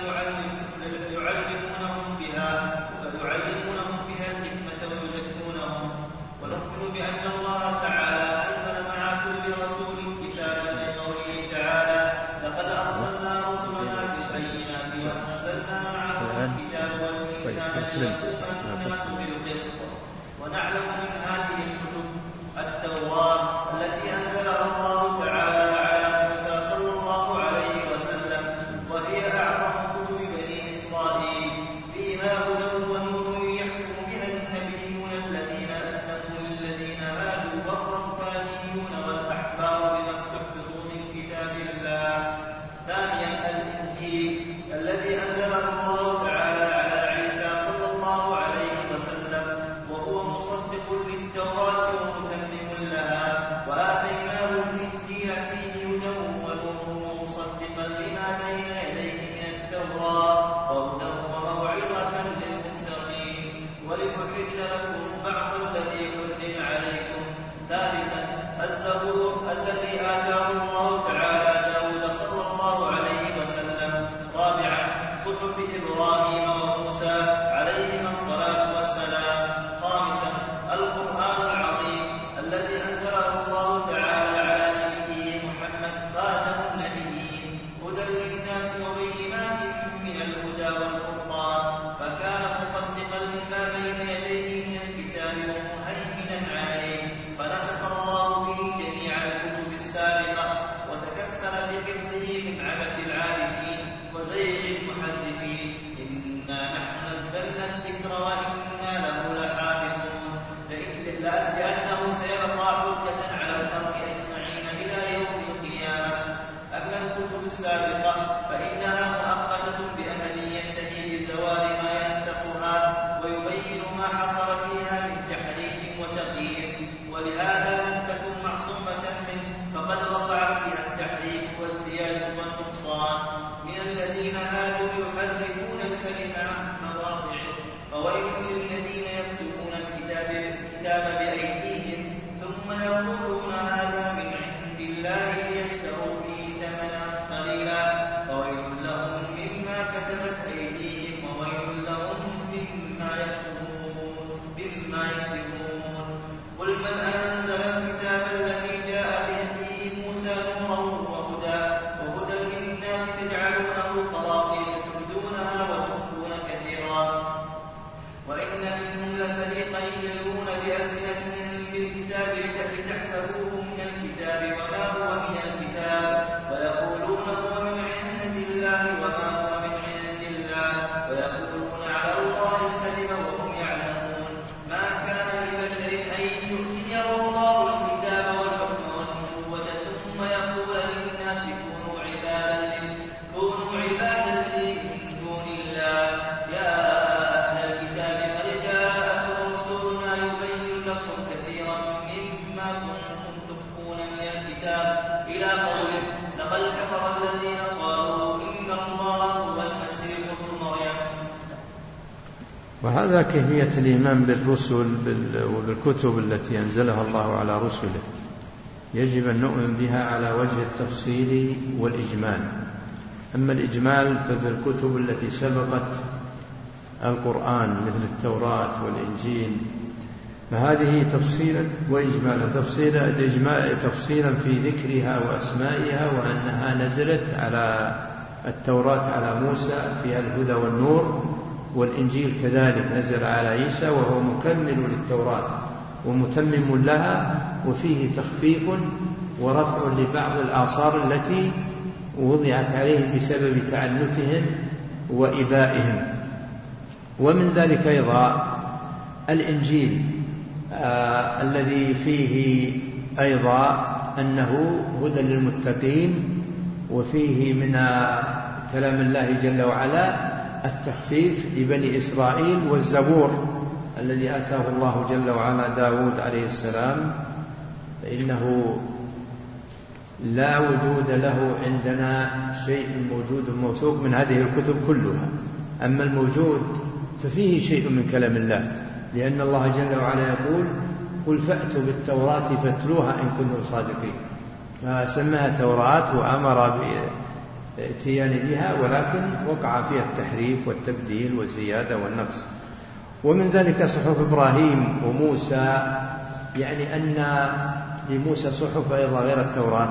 يعلمونهم بها ويعلمونهم بها الحكمة ويزكونهم. ونؤمن بأن الله تعالى أنزل مع كل رسول كتابا لقوله تعالى لقد أرسلنا رسلنا بالبينات وأنزلنا معهم الكتاب والميزان ليقوم الناس بالقسط. ونعلم من هذه الكتب التوراة التي أنزلها الله تعالى على موسى صلى الله عليه وسلم، وهي أعظم كتب بني إسرائيل، فيها هدى ونور يحكم بها النبيون الذين أسلموا للذين هادوا والربانيون والأحبار بما استحفظوا من كتاب الله. ثانيا الإنجيل الذي أنزله الله تعالى على عيسى صلى الله عليه وسلم، وهو مصدق للتوراة ومتمم لها. وآتيناه الإنجيل فيه هدى ونور مصدقا لما بين يديه من التوراة وهدى وموعظة للمتقين وليحل لكم بعض الذي حرم عليكم. ثالثا الزبور الذي آتاه الله تعالى داود صلى الله عليه وسلم. رابعا صحف إبراهيم وموسى عليهما الصلاة والسلام. خامسا القرآن العظيم الذي أنزله الله تعالى على نبيه محمد خاتم النبيين، هدى للناس وبينات من الهدى والفرقان، فكان مصدقا لما بين يديه من الكتاب ومهيمنا عليه، فنسخ الله به جميع الكتب السابقة وتكفل بحفظه من عبث العارفين وزيغ المحدثين. إنا نحن نزلنا الذكر وإنا له لحافظون. لأنه سيبقى حجة على الخلق أجمعين إلى يوم القيامة. أما الكتب السابقة فإنها مؤقتة بأمل ينتهي بزوال ما ينسخها ويبين ما حصل فيها من تحريف وتغيير، ولهذا لم تكن معصومة منه، فقد وقع فيها التحريف والزيادة والنقصان من الذين هادوا يحرفون الكلم عن مواضعه. فويل للذين يكتبون الكتاب الكتاب بأيديهم ثم يقولون هذا من عند الله ليشتروا به ثمنا قليلا، فويل لهم مما كتبت أيديهم وويل لهم مما يكسبون مما يكسبون. قل من أنزل الكتاب الذي جاء به موسى نورا وهدى وهدى للناس تجعلونه قراطيس تبدونها وتخفون كثيرا، وإن منهم لفريقا يلوون بألسنتهم بالكتاب لتحسبوه من الكتاب وما هو من الكتاب، ويقولون هو من عند الله وما هو من عند الله، ويقولون على الله الكذب وهم يعلمون. ما كان لبشر أن يؤتيه الله الكتاب والحكم والنبوة ثم يقول للناس كونوا عبادا كونوا عبادا لي من دون الله. يا إلى قوله لقد كفر الذين قالوا إن الله هو المسيح ابن مريم. وهذا كيفية الإيمان بالرسل وبالكتب التي أنزلها الله على رسله. يجب أن نؤمن بها على وجه التفصيل والإجمال. أما الإجمال ففي الكتب التي سبقت القرآن مثل التوراة والإنجيل فهذه تفصيلا وإجمالا. تفصيلا تفصيلا في ذكرها وأسمائها وأنها نزلت على التوراة على موسى فيها الهدى والنور، والإنجيل كذلك نزل على عيسى وهو مكمل للتوراة ومتمم لها، وفيه تخفيف ورفع لبعض الآثار التي وضعت عليهم بسبب تعنتهم وإبائهم. ومن ذلك أيضا الإنجيل آه الذي فيه أيضا أنه هدى للمتقين وفيه من كلام الله جل وعلا التخفيف لبني إسرائيل، والزبور الذي آتاه الله جل وعلا داود عليه السلام، فإنه لا وجود له عندنا شيء موجود موثوق من هذه الكتب كلها. أما الموجود ففيه شيء من كلام الله، لأن الله جل وعلا يقول: قل فأتوا بالتوراة فاتلوها إن كنتم صادقين. فسماها توراة وأمر باتيان بها، ولكن وقع فيها التحريف والتبديل والزيادة والنقص. ومن ذلك صحف إبراهيم وموسى، يعني أن لموسى صحف أيضا غير التوراة.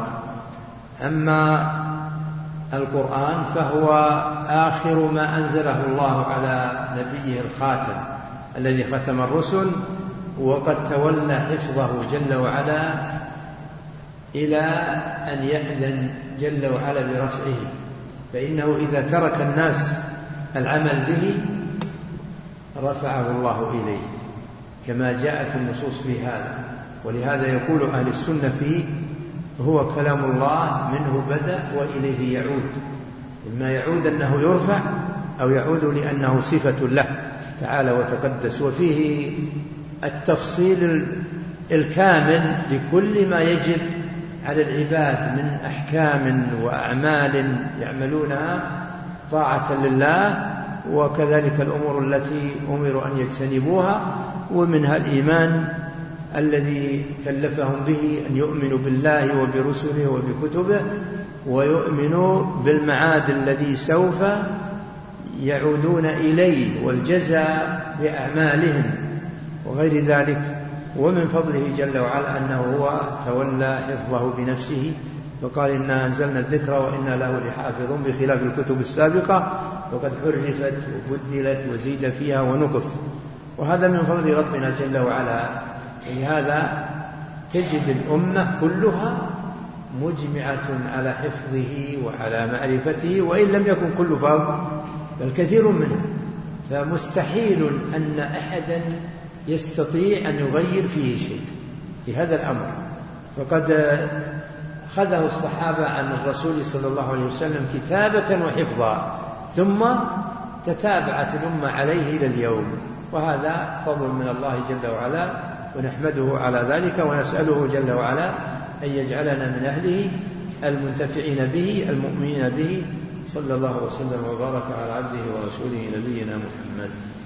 أما القرآن فهو آخر ما أنزله الله على نبيه الخاتم الذي ختم الرسل، وقد تولى حفظه جل وعلا إلى أن يأذن جل وعلا برفعه، فإنه إذا ترك الناس العمل به رفعه الله إليه كما جاءت النصوص في هذا. ولهذا يقول أهل السنة فيه: هو كلام الله منه بدأ وإليه يعود. إما يعود أنه يرفع، أو يعود لأنه صفة له تعالى وتقدس. وفيه التفصيل الكامل لكل ما يجب على العباد من أحكام وأعمال يعملونها طاعة لله، وكذلك الأمور التي أمروا أن يجتنبوها، ومنها الإيمان الذي كلفهم به أن يؤمنوا بالله وبرسله وبكتبه، ويؤمنوا بالمعاد الذي سوف يعودون إليه والجزاء بأعمالهم وغير ذلك. ومن فضله جل وعلا أنه هو تولى حفظه بنفسه، فقال: إنا أنزلنا الذكر وإنا له لحافظون، بخلاف الكتب السابقة وقد حرفت وبدلت وزيد فيها ونقص. وهذا من فضل ربنا جل وعلا. لهذا تجد الأمة كلها مجمعة على حفظه وعلى معرفته، وإن لم يكن كل فرد بل كثير منه. فمستحيل أن أحدا يستطيع أن يغير فيه شيء في هذا الأمر. فقد أخذه الصحابة عن الرسول صلى الله عليه وسلم كتابة وحفظا، ثم تتابعت الأمة عليه إلى اليوم. وهذا فضل من الله جل وعلا، ونحمده على ذلك، ونسأله جل وعلا أن يجعلنا من أهله المنتفعين به المؤمنين به. صلى الله وسلم وبارك على عبده ورسوله نبينا محمد.